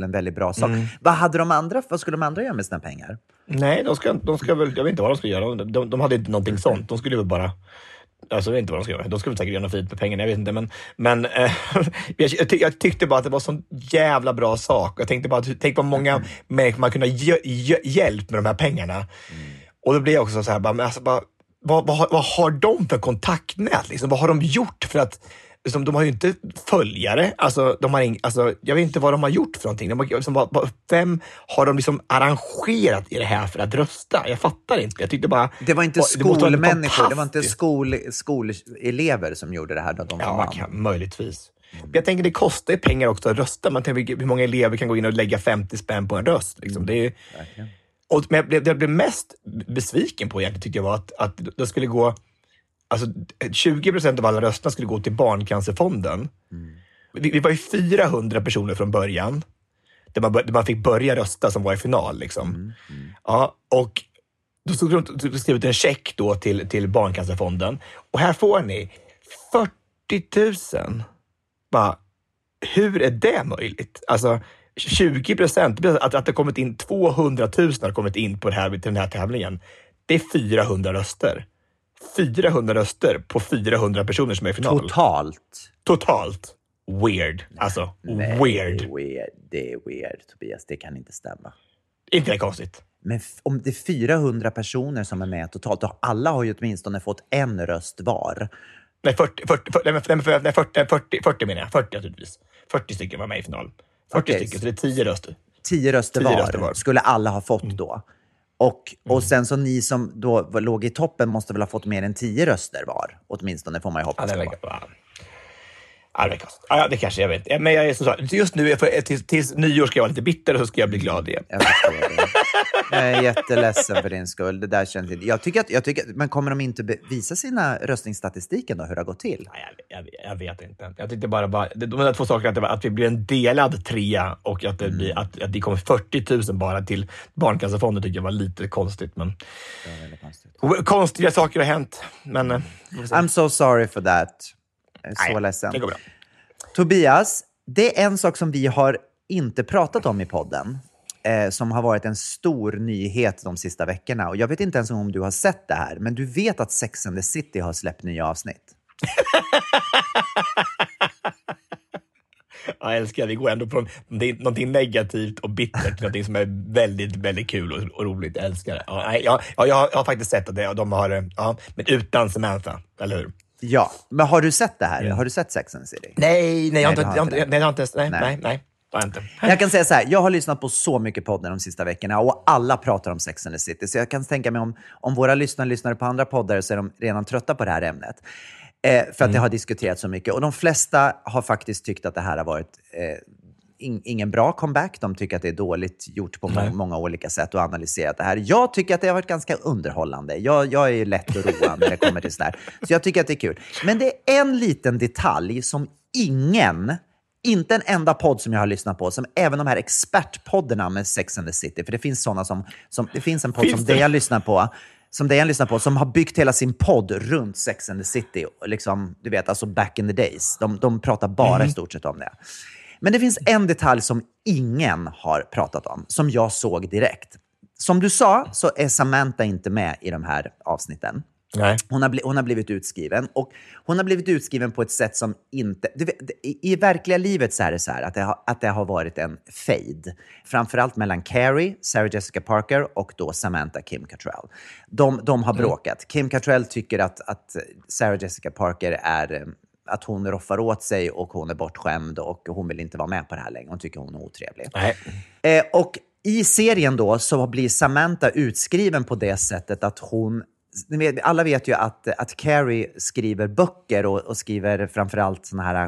till en väldigt bra sak. Vad skulle de andra göra med sina pengar? Nej, de ska väl, jag vet inte vad de ska göra. De hade inte någonting sånt. De skulle väl bara... Alltså jag vet inte vad de ska göra. De skulle säkert göra något fint med pengarna, jag vet inte. Men jag tyckte bara att det var sån jävla bra sak. Jag tänkte på många människor man kunde hjälp med de här pengarna. Och då blev jag också så här, vad har de för kontaktnät? Liksom? Vad har de gjort för att... Liksom, de har ju inte följare. Alltså, jag vet inte vad de har gjort för någonting. Vem har de liksom arrangerat i det här för att rösta? Jag fattar inte. Jag tyckte bara... Det var inte skolmänniskor. Det var inte skolelever som gjorde det här. Då, möjligtvis. Jag tänker det kostar pengar också att rösta. Man tänker hur många elever kan gå in och lägga 50 spänn på en röst. Liksom. Det är, men jag blev mest besviken på egentligen tyckte jag var att det skulle gå... Alltså 20% av alla rösterna skulle gå till Barncancerfonden. Vi var ju 400 personer från början. Där man fick börja rösta som var i final. Liksom. Ja, och då skrev ut en check då till Barncancerfonden. Och här får ni 40 000. Bara, hur är det möjligt? Alltså 20%, att det har kommit in 200 000 har kommit in på till den här tävlingen. Det är 400 röster. 400 röster på 400 personer som är i final. Totalt. Weird. Alltså, weird. Det är weird, Tobias. Det kan inte stämma. Inte det konstigt. Men om det är 400 personer som är med totalt, och alla har ju åtminstone fått en röst var. Nej, 40 menar jag. 40 naturligtvis. 40 stycken var med i final. 40 stycken, så det är 10 röster. 10 röster var skulle alla ha fått då. Och sen så ni som då låg i toppen måste väl ha fått mer än 10 röster var. Åtminstone får man ju hoppas Ja, det kanske jag vet. Men jag är så just nu, tills nyår ska jag vara lite bitter och så ska jag bli glad igen. Jag är jätteledsen för din skull. Det där känns inte... Jag tycker, men kommer de inte visa sina röstningsstatistiken då, hur det har gått till? Jag vet inte. Jag tyckte bara de där två sakerna, att vi blir en delad trea och att att det kommer 40 000 bara till Barncancerfonden tycker jag var lite konstigt. Men konstiga saker har hänt. Men I'm so sorry for that. Jag är så ledsen. Det går bra. Tobias, det är en sak som vi har inte pratat om i podden. Som har varit en stor nyhet de sista veckorna. Och jag vet inte ens om du har sett det här. Men du vet att Sex and the City har släppt nya avsnitt. Jag älskar, vi går ändå från någonting negativt och bittert till någonting som är väldigt, väldigt kul och roligt. Jag älskar det. Jag har faktiskt sett att de har, men utan Samantha, eller hur? Ja, men har du sett det här? Har du sett Sex and the City? Nej, jag har inte. Jag kan säga så här, jag har lyssnat på så mycket poddar de sista veckorna och alla pratar om Sex and the City. Så jag kan tänka mig om våra lyssnare på andra poddar så är de redan trötta på det här ämnet. För att det har diskuterats så mycket. Och de flesta har faktiskt tyckt att det här har varit ingen bra comeback. De tycker att det är dåligt gjort på många olika sätt och analyserat det här. Jag tycker att det har varit ganska underhållande. Jag är ju lätt att roa när det kommer till sådär. Så jag tycker att det är kul. Men det är en liten detalj som inte en enda podd som jag har lyssnat på, som även de här expertpoddarna med Sex and the City, för det finns sådana som det finns en podd som Dejan lyssnar på, som har byggt hela sin podd runt Sex and the City, liksom, du vet, alltså back in the days. De pratar bara i stort sett om det. Men det finns en detalj som ingen har pratat om, som jag såg direkt. Som du sa så är Samantha inte med i de här avsnitten. Nej. Hon har blivit utskriven. Och hon har blivit utskriven på ett sätt som inte... I verkliga livet så är det så här att det har varit en fade. Framförallt mellan Carrie, Sarah Jessica Parker och då Samantha Kim Cattrall. De har bråkat. Kim Cattrall tycker att Sarah Jessica Parker är... att hon roffar åt sig och hon är bortskämd och hon vill inte vara med på det här längre. Hon tycker hon är otrevlig. Nej. Och i serien då så blir Samantha utskriven på det sättet att hon... Alla vet ju att Carrie skriver böcker och skriver framförallt såna här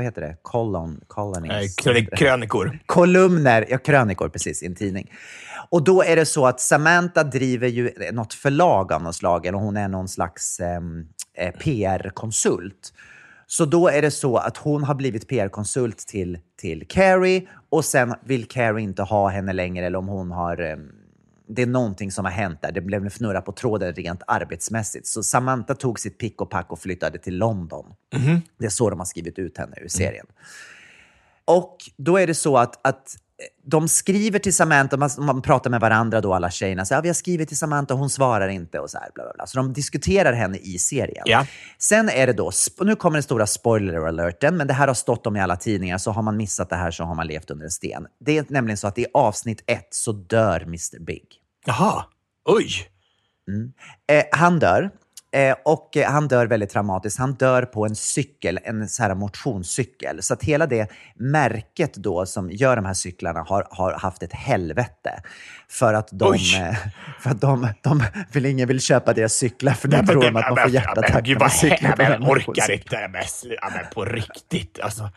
krönikor. Kolumner, ja, krönikor precis, i en tidning. Och då är det så att Samantha driver ju något förlag av något slag, eller hon är någon slags PR-konsult. Så då är det så att hon har blivit PR-konsult till Carrie, och sen vill Carrie inte ha henne längre, eller om hon har... Det är någonting som har hänt där. Det blev en fnurra på tråden rent arbetsmässigt. Så Samantha tog sitt pick och pack och flyttade till London. Det är så de har skrivit ut henne ur serien. Och då är det så att de skriver till Samantha, man pratar med varandra då, alla tjejerna. Så, vi har skrivit till Samantha, hon svarar inte och så här, bla bla bla. Så de diskuterar henne i serien. Ja. Sen är det då, nu kommer den stora spoiler-alerten, men det här har stått om i alla tidningar, så har man missat det här så har man levt under en sten. Det är nämligen så att i avsnitt 1 så dör Mr. Big. Jaha, oj. Han dör. Och han dör väldigt traumatiskt. Han dör på en cykel, en så här motionscykel. Så att hela det märket då som gör de här cyklarna har haft ett helvete. För att de ingen vill köpa deras cyklar för de tror att man får hjärtattack när man cyklar på en orkar inte. Men på riktigt. Alltså,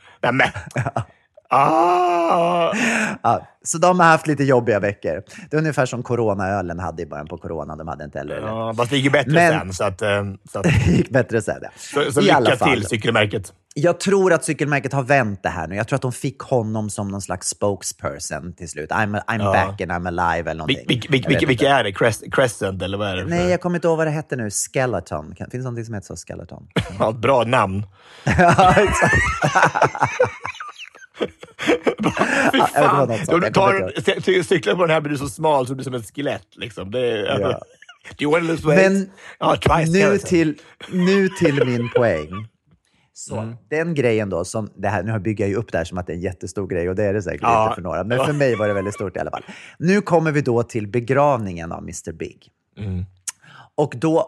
Ja, så de har haft lite jobbiga veckor. Det är ungefär som coronaölen hade i början på corona. De hade inte heller. Ja, fast det gick ju bättre sen. Så att, det gick bättre sen, ja. Så lycka till cykelmärket. Jag tror att cykelmärket har vänt det här nu. Jag tror att de fick honom som någon slags spokesperson till slut. I'm back and I'm alive eller någonting. Vilka är det? Crescent eller vad är det? Nej, jag kommer inte ihåg vad det hette nu. Skeleton. Finns det någonting som heter så? Skeleton? Ja, bra namn. Ja, exakt. Fy fan. Du tar cyklar på den här blir du så smal så du blir som ett skelett liksom. Det är, do you want to lose weight? Men nu till min poäng. Så den grejen då, som det här, nu bygger jag ju upp det här som att det är en jättestor grej och det är det säkert inte för några. Men för mig var det väldigt stort i alla fall. Nu kommer vi då till begravningen av Mr. Big. Och då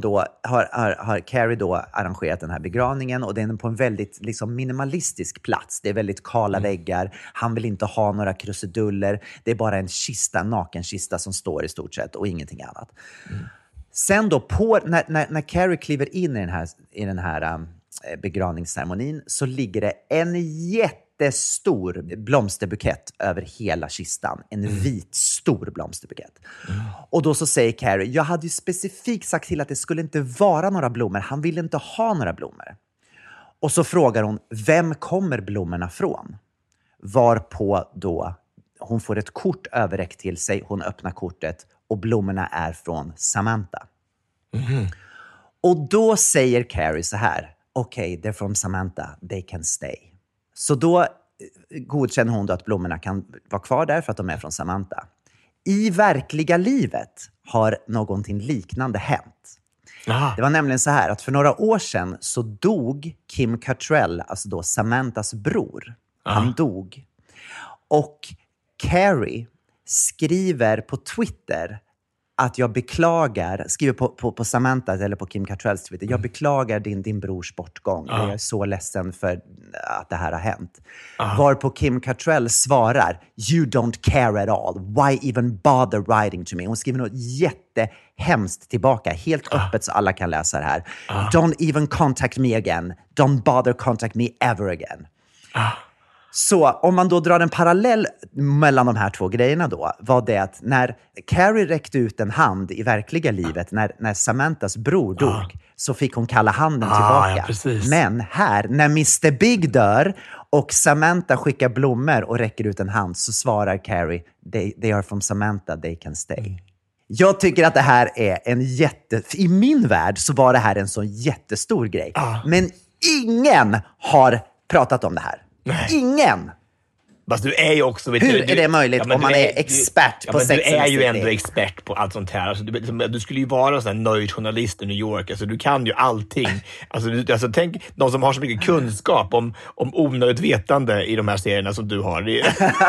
har Carrie då arrangerat den här begravningen och den är på en väldigt liksom minimalistisk plats. Det är väldigt kala väggar. Han vill inte ha några krusiduller. Det är bara en nakenkista som står i stort sett och ingenting annat. Sen då när Carrie kliver in i den här begravningsceremonin så ligger det en jättestor blomsterbukett över hela kistan. En vit stor blomsterbukett. Och då så säger Carrie, jag hade ju specifikt sagt till att det skulle inte vara några blommor. Han ville inte ha några blommor. Och så frågar hon, vem kommer blommorna från? Varpå då hon får ett kort överräckt till sig. Hon öppnar kortet och blommorna är från Samantha. Och då säger Carrie så här, okej, they're from Samantha, they can stay. Så då godkänner hon då att blommorna kan vara kvar där för att de är från Samantha. I verkliga livet har någonting liknande hänt. Det var nämligen så här att för några år sedan så dog Kim Cattrall, alltså då Samanthas bror. Han dog. Och Carrie skriver på Twitter att jag beklagar, skriver på Samantha eller på Kim Cattralls Twitter, jag beklagar din brors bortgång. Jag är så ledsen för att det här har hänt. Varpå Kim Cattrall svarar, you don't care at all. Why even bother writing to me? Hon skriver något jättehemskt tillbaka, helt öppet så alla kan läsa det här. Don't even contact me again. Don't bother contact me ever again. Så om man då drar en parallell mellan de här två grejerna då, var det att när Carrie räckte ut en hand i verkliga livet, när Samanthas bror dog, så fick hon kalla handen tillbaka. Men här, när Mr. Big dör och Samantha skickar blommor och räcker ut en hand, så svarar Carrie, they are from Samantha, they can stay. Jag tycker att det här är i min värld så var det här en så jättestor grej. Men ingen har pratat om det här. Nej. Ingen! Fast du är ju också... Hur är det möjligt om man är expert på sex? Du är ju ändå expert på allt sånt här. Alltså, du skulle ju vara en sån här nöjd journalist i New York. Alltså, du kan ju allting. Alltså, tänk de som har så mycket kunskap om onödigt vetande i de här serierna som du har. Det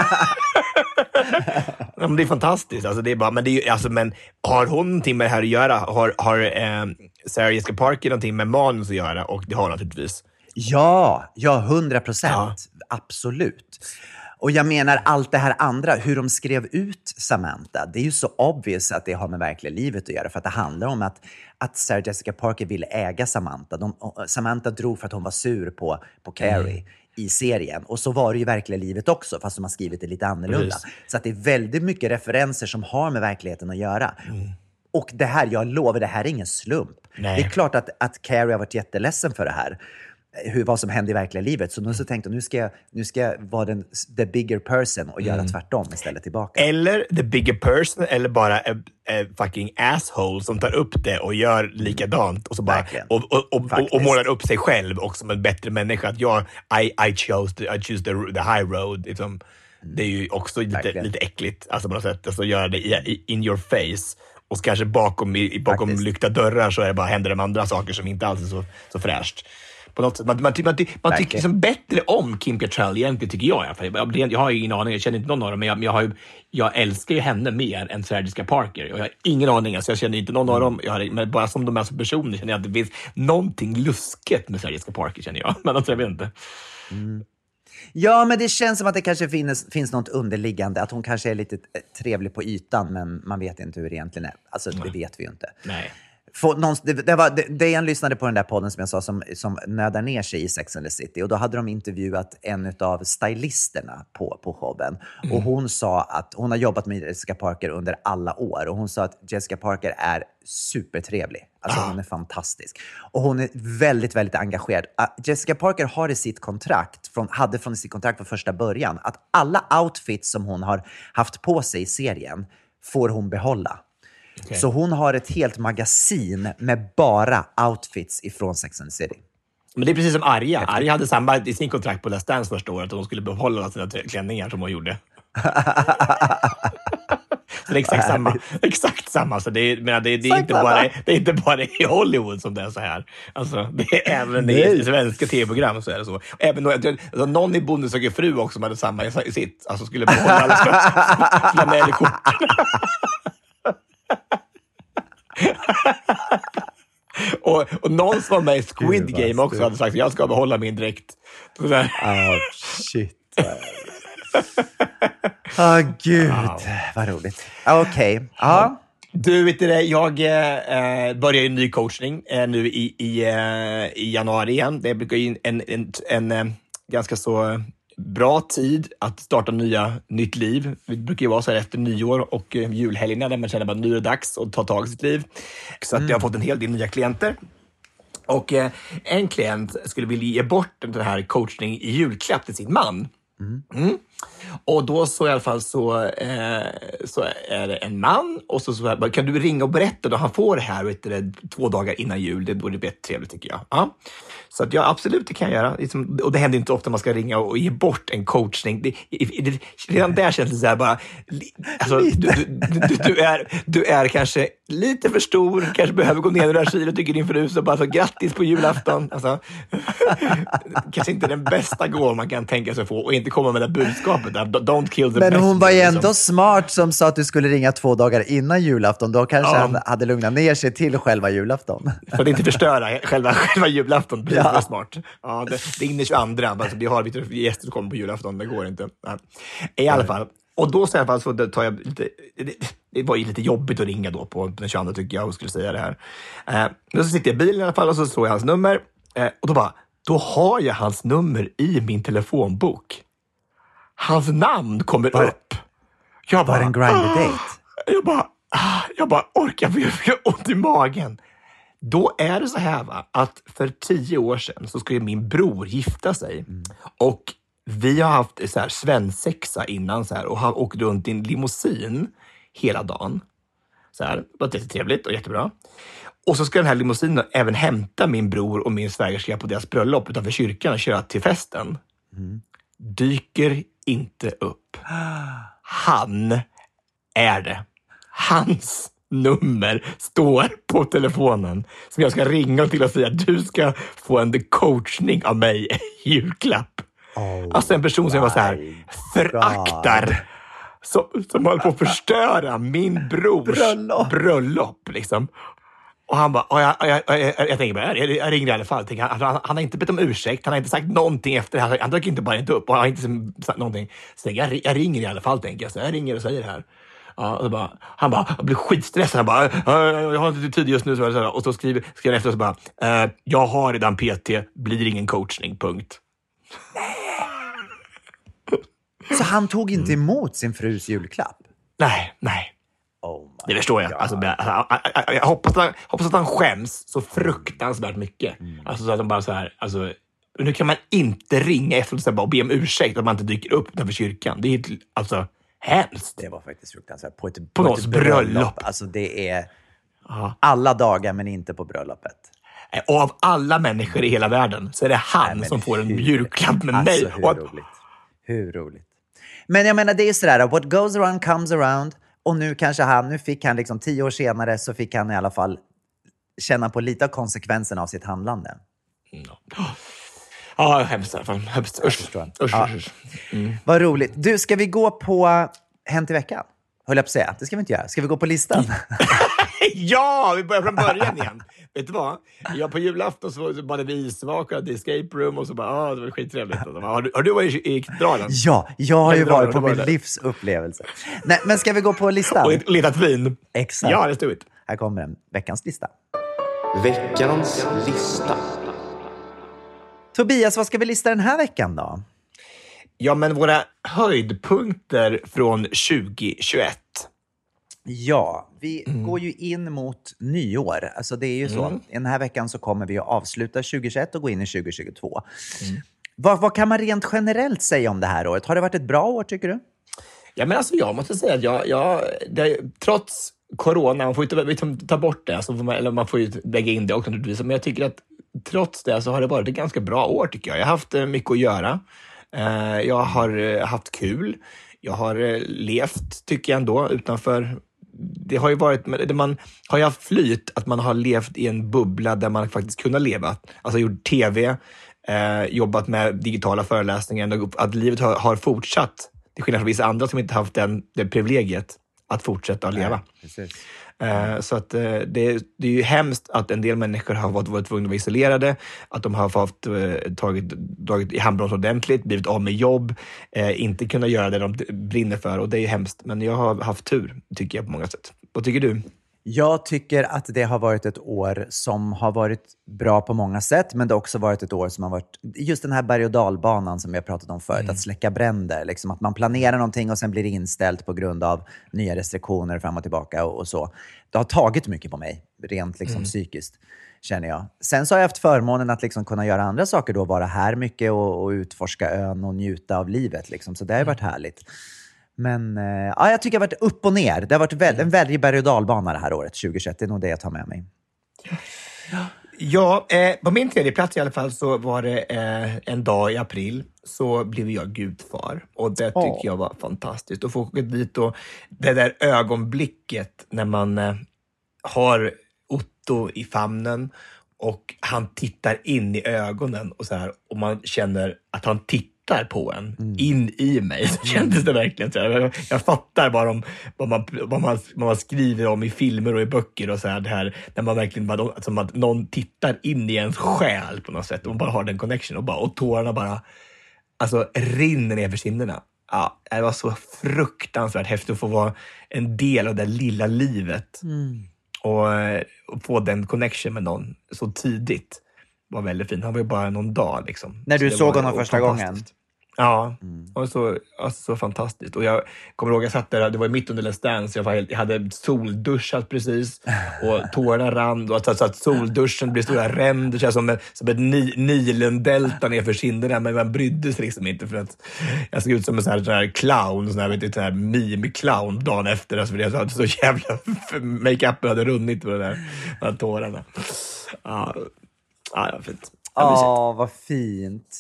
är fantastiskt. Alltså, det är bara, men har hon någonting med det här att göra? Har Sarah Jessica Parker någonting med manus att göra? Och det har naturligtvis. Ja, 100%. Absolut. Och jag menar allt det här andra, hur de skrev ut Samantha, det är ju så obvious att det har med verkliga livet att göra. För att det handlar om att Sarah Jessica Parker ville äga Samantha. Samantha drog för att hon var sur på Carrie i serien. Och så var det ju verkliga livet också, fast de har skrivit det lite annorlunda. Så att det är väldigt mycket referenser som har med verkligheten att göra. Och det här, jag lovar, det här är ingen slump. Nej. Det är klart att Carrie har varit jätteledsen för det här. Vad som hände i verkliga livet. Så nu så tänkte jag, nu ska jag vara the bigger person och göra tvärtom istället tillbaka. Eller the bigger person, eller bara a fucking asshole som tar upp det och gör likadant. Och så bara och målar upp sig själv och som en bättre människa. Att I choose the high road. Liksom. Det är ju också lite äckligt, alltså på något sätt. Alltså göra det in your face. Och kanske bakom lyckta dörrar så är det bara händer det med andra saker som inte alls är så fräscht. På något sätt. Man tycker liksom bättre om Kim Cattrall egentligen, tycker jag i alla fall. Jag har ju ingen aning, jag känner inte någon av dem, men jag älskar ju henne mer än Sarah Jessica Parker. Jag har ingen aning, alltså jag känner inte någon av dem. Men bara som de är som personer känner jag att det finns någonting lusket med Sarah Jessica Parker, känner jag. Men jag vet inte. Ja, men det känns som att det kanske finns något underliggande. Att hon kanske är lite trevlig på ytan, men man vet inte hur det egentligen är. Alltså, det vet vi ju inte. Nej. Det en lyssnade på den där podden som jag sa som nödar ner sig i Sex and the City. Och då hade de intervjuat en av stylisterna på showen. Och hon sa att hon har jobbat med Jessica Parker under alla år. Och hon sa att Jessica Parker är supertrevlig. Alltså hon är fantastisk. Och hon är väldigt, väldigt engagerad. Jessica Parker har i sitt kontrakt, hade från sitt kontrakt från första början, att alla outfits som hon har haft på sig i serien får hon behålla. Okay. Så hon har ett helt magasin med bara outfits ifrån Sex and the City. Men det är precis som Arja. Arja hade samma i sin kontrakt på Let's Dance första året, att hon skulle behålla sina klänningar som hon gjorde. Så det är exakt samma. Så det är inte bara i Hollywood som det är så här. Alltså, det är även i svenska tv-program så är det så. Även alltså, någon i Bonde söker fru också som hade samma i sitt. Alltså skulle behålla alla flanellkort. och någon som var med i Squid Game också hade sagt jag ska behålla min dräkt. Shit. Gud, vad roligt. Okej. Ja. Du, vet det, jag börjar en ny coachning nu i januari igen. Det brukar ju en ganska så bra tid att starta nytt liv. Det brukar ju vara så här efter nyår och julhelgerna där man känner att nu är det dags att ta tag i sitt liv. Så att jag har fått en hel del nya klienter. Och en klient skulle vilja ge bort den här coachning i julklapp till sin man. Och då så i alla fall så är det en man och så kan du ringa och berätta då han får det här 2 dagar innan jul. Det borde bli trevligt, tycker jag. Ja. Så att absolut, det kan jag göra. Och det händer inte ofta man ska ringa och ge bort en coachning. Redan där känns det så här bara... Alltså, du är kanske lite för stor, kanske behöver gå ner några kilo, tycker din fru, så bara så grattis på julafton. Alltså, kanske inte den bästa gåvan man kan tänka sig få och inte komma med det budskapet. Don't kill the men best. Hon var ju ändå smart som sa att du skulle ringa 2 dagar innan julafton. Då kanske han hade lugnat ner sig till själva julafton. För att inte förstöra själva julafton. Det är smart. Ja, det är inne 22. Alltså, vi har lite gäster som kommer på julafton. Det går inte. Nej. I alla fall. Och då så i alla fall så tar jag lite... Det var ju lite jobbigt att ringa då på den 22, tycker jag, och skulle säga det här. Men så sitter jag i bilen i alla fall och så slår jag hans nummer. Och då har jag hans nummer i min telefonbok. Hans namn kommer upp. Jag bara, en Grindr-date. Jag bara orkar, för jag fick ont i magen. Då är det så här, va, att för 10 år sedan så skulle min bror gifta sig. Och vi har haft så här svensexa innan så här, och har åkt runt i en limousin hela dagen. Så här, det var jättetrevligt och jättebra. Och så ska den här limousinen även hämta min bror och min svägerska på deras bröllop utanför kyrkan och köra till festen. Dyker inte upp. Han är det. Hans nummer står på telefonen som jag ska ringa till och säga att du ska få en coachning av mig i julklapp. Alltså en person som jag var så här föraktar, som håller på att förstöra min brors bröllop liksom. Och han bara, jag tänker bara, jag ringer i alla fall. Han har inte bett om ursäkt, han har inte sagt någonting efter det här. Han dök inte bara inte upp och han har inte sagt någonting. Så jag ringer i alla fall, tänker jag. Så jag ringer och säger det här. Ja, och så han blir skitstressad. Han bara, jag har inte tid just nu. Och så skriver han efter och så bara, jag har redan PT, blir ingen coachning, punkt. Så han tog inte emot sin frus julklapp? Nej. Det förstår jag. Alltså, jag hoppas att han skäms så fruktansvärt mycket. Alltså, så att de bara så här, alltså, nu kan man inte ringa efter och be om ursäkt att man inte dyker upp utanför kyrkan. Det är alltså hemskt. Det var faktiskt fruktansvärt. På ett bröllop. Alltså det är alla dagar, men inte på bröllopet. Och av alla människor i hela världen så är det han som får en julklapp med mig. Hur roligt. Men jag menar, det är sådär, what goes around comes around. Och nu fick han liksom 10 år senare så fick han i alla fall känna på lite av konsekvenserna av sitt handlande. Ja, hemskt i alla fall. Usch. Vad roligt. Du, ska vi gå på Hänt i veckan? Höll jag på att säga. Det ska vi inte göra. Ska vi gå på listan? Ja, vi börjar från början igen. Vet du vad? På julafton så bad vi isvakar till escape room och så bara, det var skittrevligt. Har du varit i katedralen? Ja, jag har ju varit på min livsupplevelse. Nej, men ska vi gå på listan? Och letat vin. Exakt. Ja, let's do it. Här kommer den. Veckans lista. Veckans lista. Tobias, vad ska vi lista den här veckan då? Ja, men våra höjdpunkter från 2021. Ja, vi går ju in mot nyår. Alltså det är ju så. I den här veckan så kommer vi att avsluta 2021 och gå in i 2022. Vad kan man rent generellt säga om det här året? Har det varit ett bra år, tycker du? Ja, men alltså jag måste säga att trots corona, man får ju inte ta bort det, alltså man får ju lägga in det också naturligtvis. Men jag tycker att trots det så har det varit ett ganska bra år, tycker jag. Jag har haft mycket att göra. Jag har haft kul. Jag har levt, tycker jag ändå, utanför. Det har ju varit, man har ju haft flyt att man har levt i en bubbla där man faktiskt kunnat leva. Alltså gjort tv, jobbat med digitala föreläsningar, att livet har fortsatt. Det är skillnad från vissa andra som inte haft det privilegiet att fortsätta att leva. Precis. Så att det är ju hemskt att en del människor har varit tvungna att vara isolerade, att de har fått dragit i handbroms ordentligt, blivit av med jobb, inte kunna göra det de brinner för, och det är ju hemskt. Men jag har haft tur, tycker jag, på många sätt. Vad tycker du? Jag tycker att det har varit ett år som har varit bra på många sätt, men det har också varit ett år som har varit just den här berg- och dalbanan som vi har pratat om förut, att släcka bränder. Liksom att man planerar någonting och sen blir det inställt på grund av nya restriktioner fram och tillbaka och så. Det har tagit mycket på mig, rent liksom psykiskt, känner jag. Sen så har jag haft förmånen att liksom kunna göra andra saker då, vara här mycket och utforska ön och njuta av livet. Liksom. Så det har varit härligt. Men jag tycker det har varit upp och ner. Det har varit en väldigt berg- och dalbana det här året, 2021. Det är nog det jag tar med mig. Ja, på min tredje plats i alla fall så var det en dag i april så blev jag gudfar. Och det tycker jag var fantastiskt. Och få åka dit och det där ögonblicket när man har Otto i famnen och han tittar in i ögonen och så här, och man känner att han tittar på en in i mig, så kändes det verkligen så här. Jag fattar vad man skriver om i filmer och i böcker och så här, det här när man verkligen som att någon tittar in i ens själ på något sätt och man bara har den connection och tårarna bara alltså rinner ner för kinderna. Ja, det var så fruktansvärt häftigt att få vara en del av det lilla livet och få den connection med någon så tidigt. Var väldigt fint. Han var ju bara någon dag liksom. När du såg honom första gången? Ja, och så fantastiskt. Och jag kommer ihåg, jag satt där, det var mitt under Let's Dance, jag hade solduschat precis och tårarna rann och så att solduschen blev stora ränder, så som ett Nilendelta ner för kinderna, men man brydde sig liksom inte för att jag såg ut som en sån här clown, sån här mime-clown dagen efter, alltså, för jag hade så jävla make-upen hade runnit på de där tårarna. Ja, det var fint. Vad fint.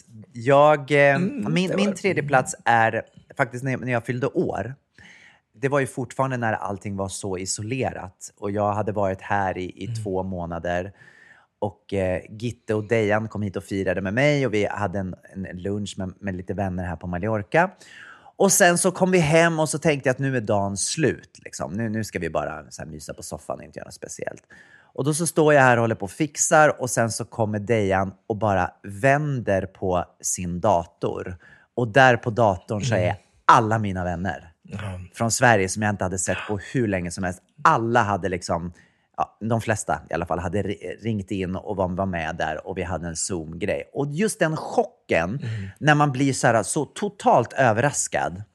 Min tredje plats är faktiskt när jag fyllde år. Det var ju fortfarande när allting var så isolerat. Och jag hade varit här i 2 månader. Och Gitte och Dejan kom hit och firade med mig. Och vi hade en lunch med lite vänner här på Mallorca. Och sen så kom vi hem och så tänkte jag att nu är dagen slut. Liksom. Nu ska vi bara så här mysa på soffan och inte göra något speciellt. Och då så står jag här och håller på och fixar. Och sen så kommer Dejan och bara vänder på sin dator. Och där på datorn så är alla mina vänner från Sverige som jag inte hade sett på hur länge som helst. Alla hade liksom, de flesta i alla fall, hade ringt in och var med där. Och vi hade en Zoom-grej. Och just den chocken när man blir så totalt överraskad.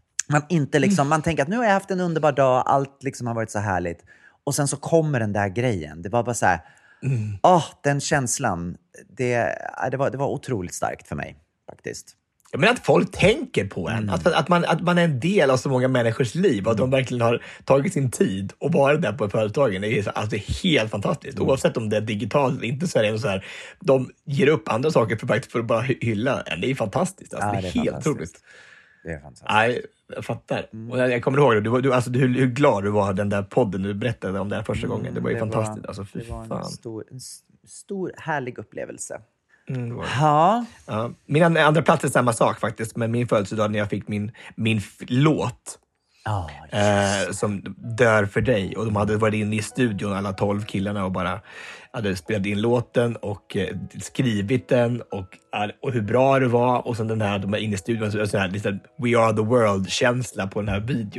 Man tänker att nu har jag haft en underbar dag. Allt liksom har varit så härligt. Och sen så kommer den där grejen. Det var bara så här, den känslan. Det var otroligt starkt för mig faktiskt. Ja, men att folk tänker på en. Att man är en del av så många människors liv. Att de verkligen har tagit sin tid och varit där på företagen. Det är helt fantastiskt. Oavsett om det är digitalt eller inte, så är det så här. De ger upp andra saker för att bara hylla en. Det är fantastiskt. Alltså, det är helt otroligt. Det är fantastiskt. Nej, jag fattar. Och jag kommer ihåg det. Alltså, hur glad du var den där podden du berättade om det här första gången. Det var ju fantastiskt. Alltså, det var en stor härlig upplevelse. Ja. Min andra plats är samma sak faktiskt. Men min födelsedag när jag fick min låt. Som Dör för dig. Och de hade varit inne i studion, alla 12 killarna, och bara hade spelat in låten och skrivit den och hur bra det var. Och sen de är inne i studion, så här lite We Are The World-känsla på den här videon.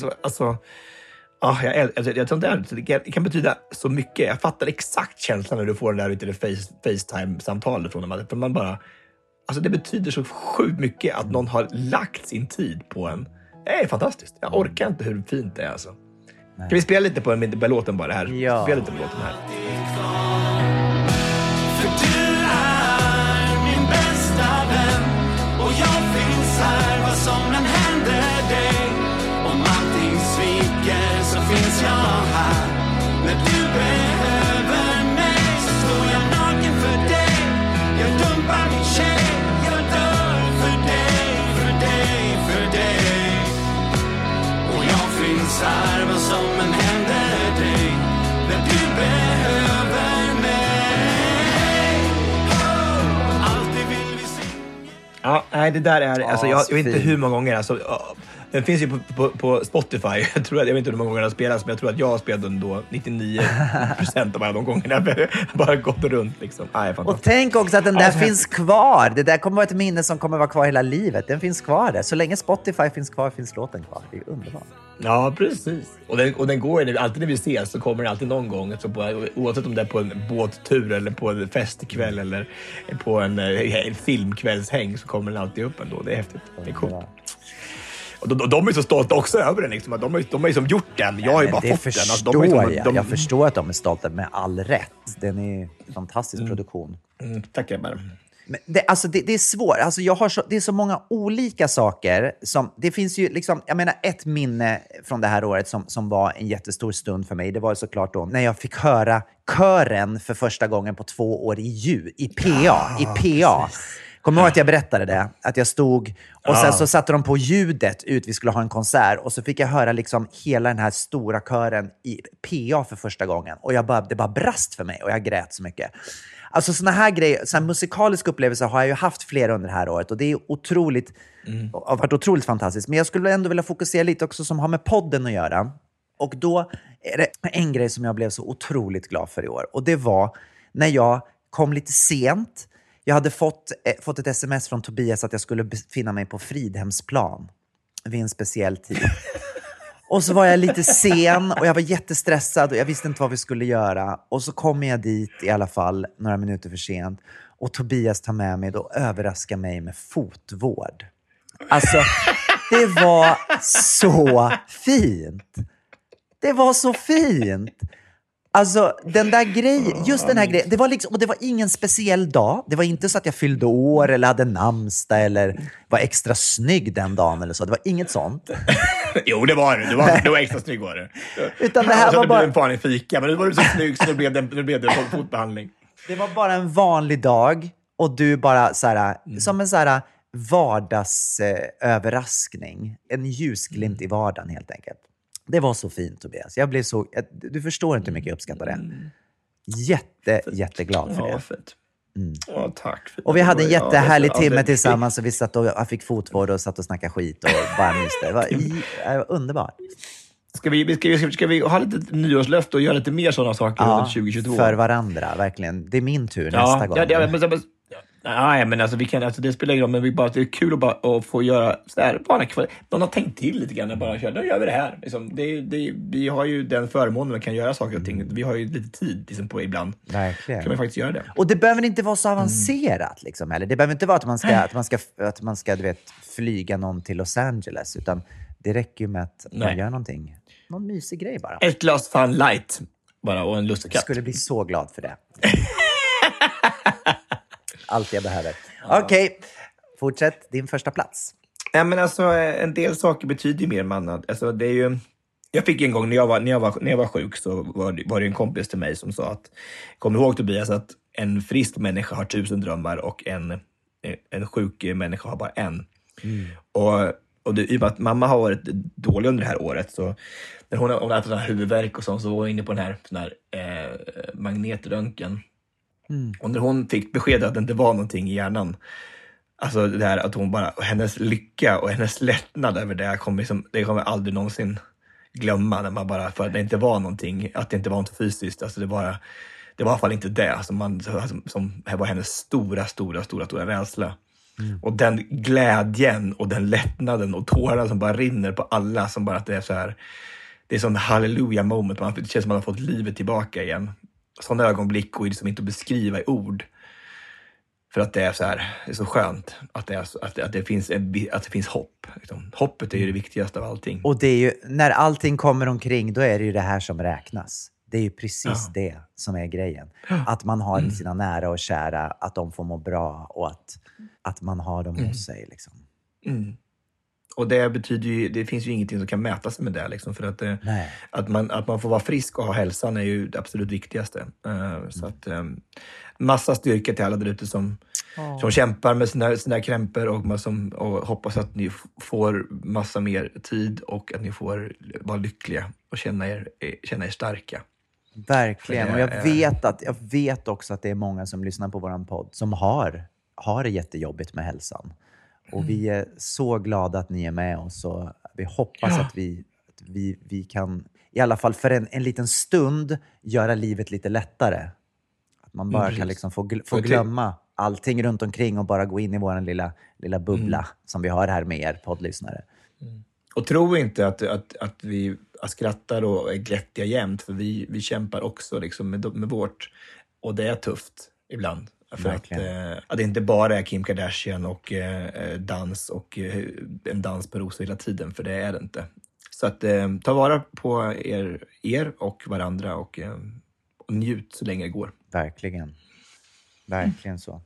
Jag tror det kan betyda så mycket. Jag fattar exakt känslan när du får den där FaceTime-samtalet från dem. För man bara, alltså det betyder så sjukt mycket att någon har lagt sin tid på en. Det är fantastiskt. Jag orkar inte hur fint det är alltså. Kan vi spela lite på låten bara här? Ja. Spela lite på låten här. För du är min bästa vän och jag finns här vad som än händer dig. Om allting sviker så finns jag här. När du behöver mig så står jag naken för dig. Jag dumpar min tjej, jag dör för dig, för dig, för dig. Och jag finns här vad som än händer dig. När du behöver mig. Oh, alltid vill vi se. Ja, nej, det där är... Alltså, jag vet inte hur många gånger... Alltså, den finns ju på Spotify. Jag vet inte hur många gånger den spelas, men jag tror att jag har spelat den då 99% av alla de gångerna. Bara gått runt liksom. Och tänk också att den där finns kvar. Det där kommer vara ett minne som kommer vara kvar hela livet. Den finns kvar där. Så länge Spotify finns kvar finns låten kvar. Det är underbart. Ja, precis. Och den går ju alltid när vi ses, så kommer den alltid någon gång. Alltså oavsett om det är på en båttur eller på en festkväll eller på en filmkvällshäng, så kommer den alltid upp ändå. Det är häftigt. Det är coolt. Och de är så stolta också över den. Liksom. De har ju som gjort den. Jag har ju bara fått den. Alltså, jag förstår att de är stolta med all rätt. Den är en fantastisk produktion. Tack, Ebba. Men det är svårt. Alltså det är så många olika saker. Det finns ju liksom, jag menar, ett minne från det här året som var en jättestor stund för mig. Det var såklart då när jag fick höra kören för första gången på 2 år i PA. Kommer du ihåg att jag berättade det? Att jag stod och sen så satte de på ljudet ut. Vi skulle ha en konsert. Och så fick jag höra liksom hela den här stora kören i PA för första gången. Och det bara brast för mig och jag grät så mycket. Alltså såna här grejer, såna här musikaliska upplevelser har jag ju haft flera under det här året. Och det är otroligt, har varit otroligt fantastiskt. Men jag skulle ändå vilja fokusera lite också som har med podden att göra. Och då är det en grej som jag blev så otroligt glad för i år. Och det var när jag kom lite sent. Jag hade fått ett sms från Tobias att jag skulle befinna mig på Fridhemsplan vid en speciell tid. Och så var jag lite sen och jag var jättestressad och jag visste inte vad vi skulle göra. Och så kom jag dit i alla fall några minuter för sent. Och Tobias tar med mig och överraskar mig med fotvård. Alltså, det var så fint. Det var så fint. Alltså, den där grejen, just den här grejen, det var liksom, och det var ingen speciell dag. Det var inte så att jag fyllde år eller hade namnsdag eller var extra snygg den dagen eller så. Det var inget sånt. Jo, det var det. Du var extra snygg var det. Utan det här var bara... en vanlig fika, men nu var du så snygg så nu blev det fotbehandling. Det var bara en vanlig dag och du bara såhär, som en såhär vardagsöverraskning. En ljusglimt i vardagen helt enkelt. Det var så fint, Tobias. Jag blev så... Du förstår inte hur mycket jag uppskattar det. Jätteglad för det. Fint. Tack. Och vi hade en jättehärlig timme tillsammans och vi satt och fick fotvård och satt och snackade skit och bara myste. Det var underbart. Ska vi ha lite nyårslöfte och göra lite mer sådana saker under 2022? För varandra, verkligen. Det är min tur nästa gång. Nej, men alltså, det spelar ingen roll, men det är kul att få göra sådär. Någon har tänkt till lite grann, bara kör, då gör vi det här. Liksom, vi har ju den förmånen att kan göra saker och ting. Vi har ju lite tid liksom, på ibland. Verkligen. Kan vi faktiskt göra det. Och det behöver inte vara så avancerat. Liksom, eller? Det behöver inte vara att man ska du vet, flyga någon till Los Angeles. Utan det räcker ju med att man gör någonting. Någon mysig grej bara. Ett glas Fun Light bara och en lussekatt. Jag skulle bli så glad för det. Allt jag behöver. Okej, fortsätt din första plats. Ja, men alltså, en del saker betyder ju mer än annat. Alltså, det är ju... Jag fick en gång när jag var sjuk så var det en kompis till mig som sa att, kom ihåg Tobias, att en frisk människa har 1000 drömmar och en sjuk människa har bara en. Och Och det, i och med att mamma har varit dålig under det här året, så när hon har haft huvudvärk och sånt, så var hon inne på den här magnetröntgen. Och när hon fick besked att det inte var någonting i hjärnan, alltså det här att hon bara, hennes lycka och hennes lättnad över det det kommer jag aldrig någonsin glömma, när man bara, för att det inte var någonting, att det inte var något fysiskt, alltså det var i alla fall inte det som var hennes stora rädsla. Och den glädjen och den lättnaden och tårarna som bara rinner på alla, som bara att det är så här, det är sån halleluja moment, det känns som man har fått livet tillbaka igen. Sådana ögonblick går liksom inte att beskriva i ord. För att det är så här, det är så skönt att det finns hopp. Liksom. Hoppet är ju det viktigaste av allting. Och det är ju, när allting kommer omkring, då är det ju det här som räknas. Det är ju precis det som är grejen. Att man har sina nära och kära, att de får må bra och att man har dem hos sig. Liksom. Och det betyder ju, det finns ju ingenting som kan mäta sig med det. Liksom, för att man får vara frisk och ha hälsan är ju det absolut viktigaste. Så att massa styrka till alla där ute som kämpar med sina krämpor och hoppas att ni får massa mer tid och att ni får vara lyckliga och känna er starka. Verkligen, och jag vet också att det är många som lyssnar på våran podd som har det jättejobbigt med hälsan. Och vi är så glada att ni är med oss, och vi hoppas att vi kan, i alla fall för en liten stund, göra livet lite lättare. Att man bara kan liksom få glömma allting runt omkring och bara gå in i vår lilla bubbla som vi har här med er poddlyssnare. Och tro inte att vi skrattar och är glättiga jämt, för vi kämpar också liksom med vårt, och det är tufft ibland. För att det inte bara är Kim Kardashian och dans och en dans på rosor hela tiden, för det är det inte. Så att ta vara på er och varandra och njut så länge det går. Verkligen. Verkligen så.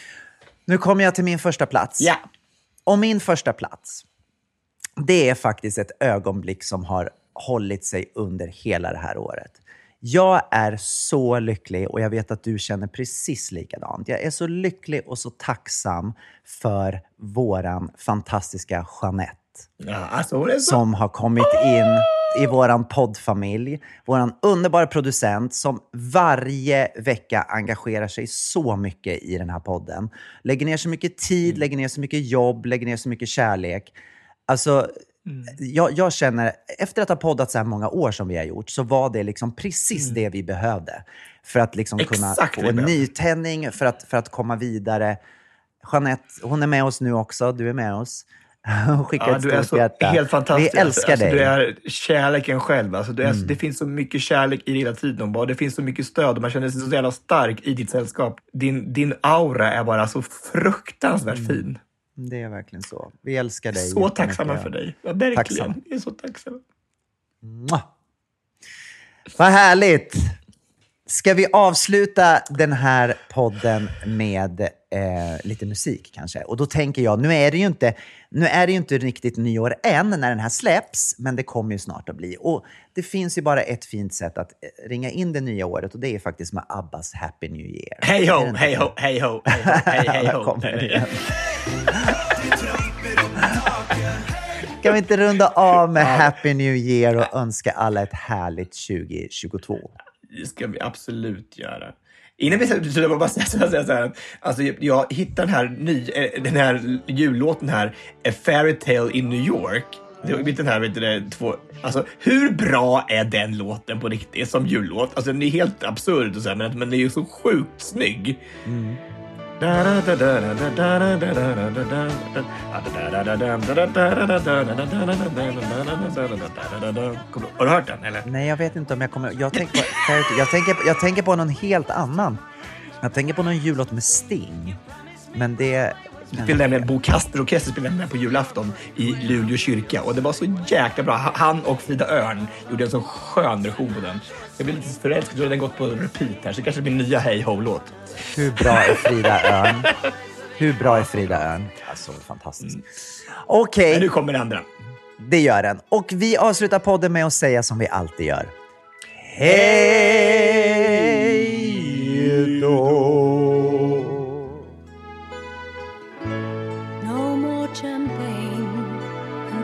Nu kommer jag till min första plats. Ja. Och min första plats, det är faktiskt ett ögonblick som har hållit sig under hela det här året. Jag är så lycklig, och jag vet att du känner precis likadant. Jag är så lycklig och så tacksam för våran fantastiska Jeanette. Ja, alltså det är så... Som har kommit in i våran poddfamilj. Våran underbara producent som varje vecka engagerar sig så mycket i den här podden. Lägger ner så mycket tid, lägger ner så mycket jobb, lägger ner så mycket kärlek. Alltså... Jag känner, efter att ha poddat så här många år som vi har gjort, så var det liksom precis det vi behövde. För att liksom kunna få en nytändning, för att komma vidare. Jeanette, hon är med oss nu också. Du är med oss. Skicka ett stort hjärta. Helt fantastisk. Vi älskar dig. Du är kärleken själv. Alltså, det finns så mycket kärlek i hela tiden. Det finns så mycket stöd och man känner sig så jävla stark i ditt sällskap. Din aura är bara så fruktansvärt fin. Det är verkligen så. Vi älskar dig. Så tacksamma för dig. Ja, verkligen. Jag är så tacksam. Vad härligt. Ska vi avsluta den här podden med lite musik kanske? Och då tänker jag, nu är det ju inte riktigt nyår än när den här släpps, men det kommer ju snart att bli. Och det finns ju bara ett fint sätt att ringa in det nya året, och det är faktiskt med Abbas Happy New Year. Hej ho, hej ho, hej ho, hej ho. Kan vi inte runda av med Happy New Year och önska alla ett härligt 2022? Det ska vi absolut göra. Innan vi slutar bara säga så här. Alltså jag hittade den här jullåten här, A Fairy Tale in New York. Det var den här, alltså hur bra är den låten på riktigt som jullåt? Alltså den är helt absurd och så här, men den är ju så sjukt snygg. Har du hört den eller? Nej, jag vet inte om jag kommer. Jag tänker på någon helt annan. Jag tänker på någon jullåt med Sting. Men det spelade nämligen Bo Kaster Orkester spelade med på julafton i Luleå kyrka, och det var så jäkla bra. Han och Frida Örn gjorde en så skön version på den. Jag blir lite förälskad, så har den gått på repeat här, så kanske det blir en nya Hey Ho-låt. Hur bra är Frida Örn? Alltså, fantastiskt. Okej. Men nu kommer det andra. Det gör den. Och vi avslutar podden med att säga som vi alltid gör. Hej då! No more champagne,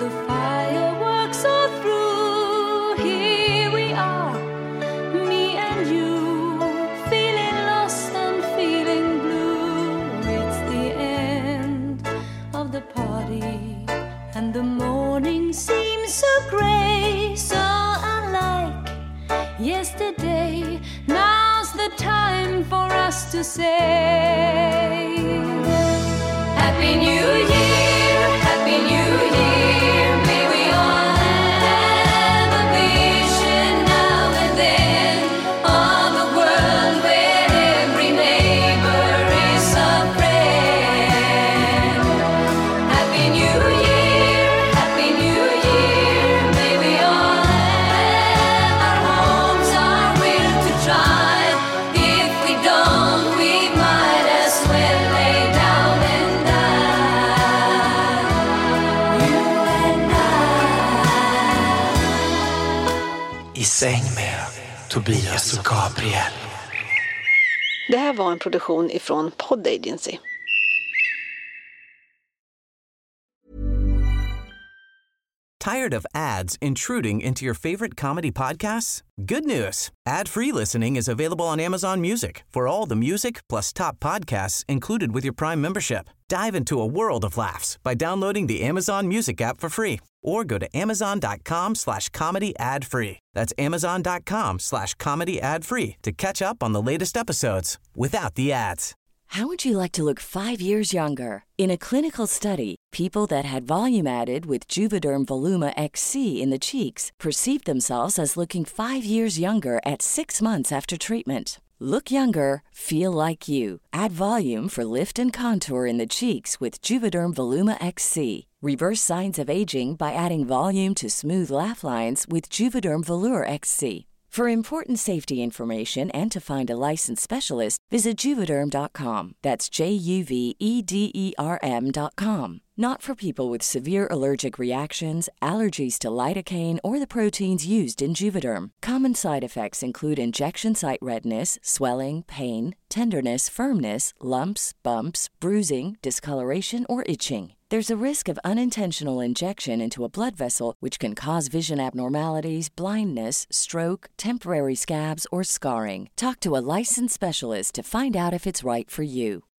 yesterday. Now's the time for us to say Happy New Year, Happy New Year. May we all have a vision now and then of a world where every neighbor is a friend. Happy New Year, Happy New Year. May we all have our homes, our will to try. If we don't, we might as well lay down and die. You and I. I säng med Tobias och Gabriel. Det här var en produktion ifrån Pod Agency. Tired of ads intruding into your favorite comedy podcasts? Good news. Ad-free listening is available on Amazon Music for all the music plus top podcasts included with your Prime membership. Dive into a world of laughs by downloading the Amazon Music app for free or go to amazon.com/comedy ad-free. That's amazon.com/comedy ad-free to catch up on the latest episodes without the ads. How would you like to look 5 years younger? In a clinical study, people that had volume added with Juvederm Voluma XC in the cheeks perceived themselves as looking 5 years younger at 6 months after treatment. Look younger, feel like you. Add volume for lift and contour in the cheeks with Juvederm Voluma XC. Reverse signs of aging by adding volume to smooth laugh lines with Juvederm Volure XC. For important safety information and to find a licensed specialist, visit Juvederm.com. That's JUVEDERM.com. Not for people with severe allergic reactions, allergies to lidocaine, or the proteins used in Juvederm. Common side effects include injection site redness, swelling, pain, tenderness, firmness, lumps, bumps, bruising, discoloration, or itching. There's a risk of unintentional injection into a blood vessel, which can cause vision abnormalities, blindness, stroke, temporary scabs, or scarring. Talk to a licensed specialist to find out if it's right for you.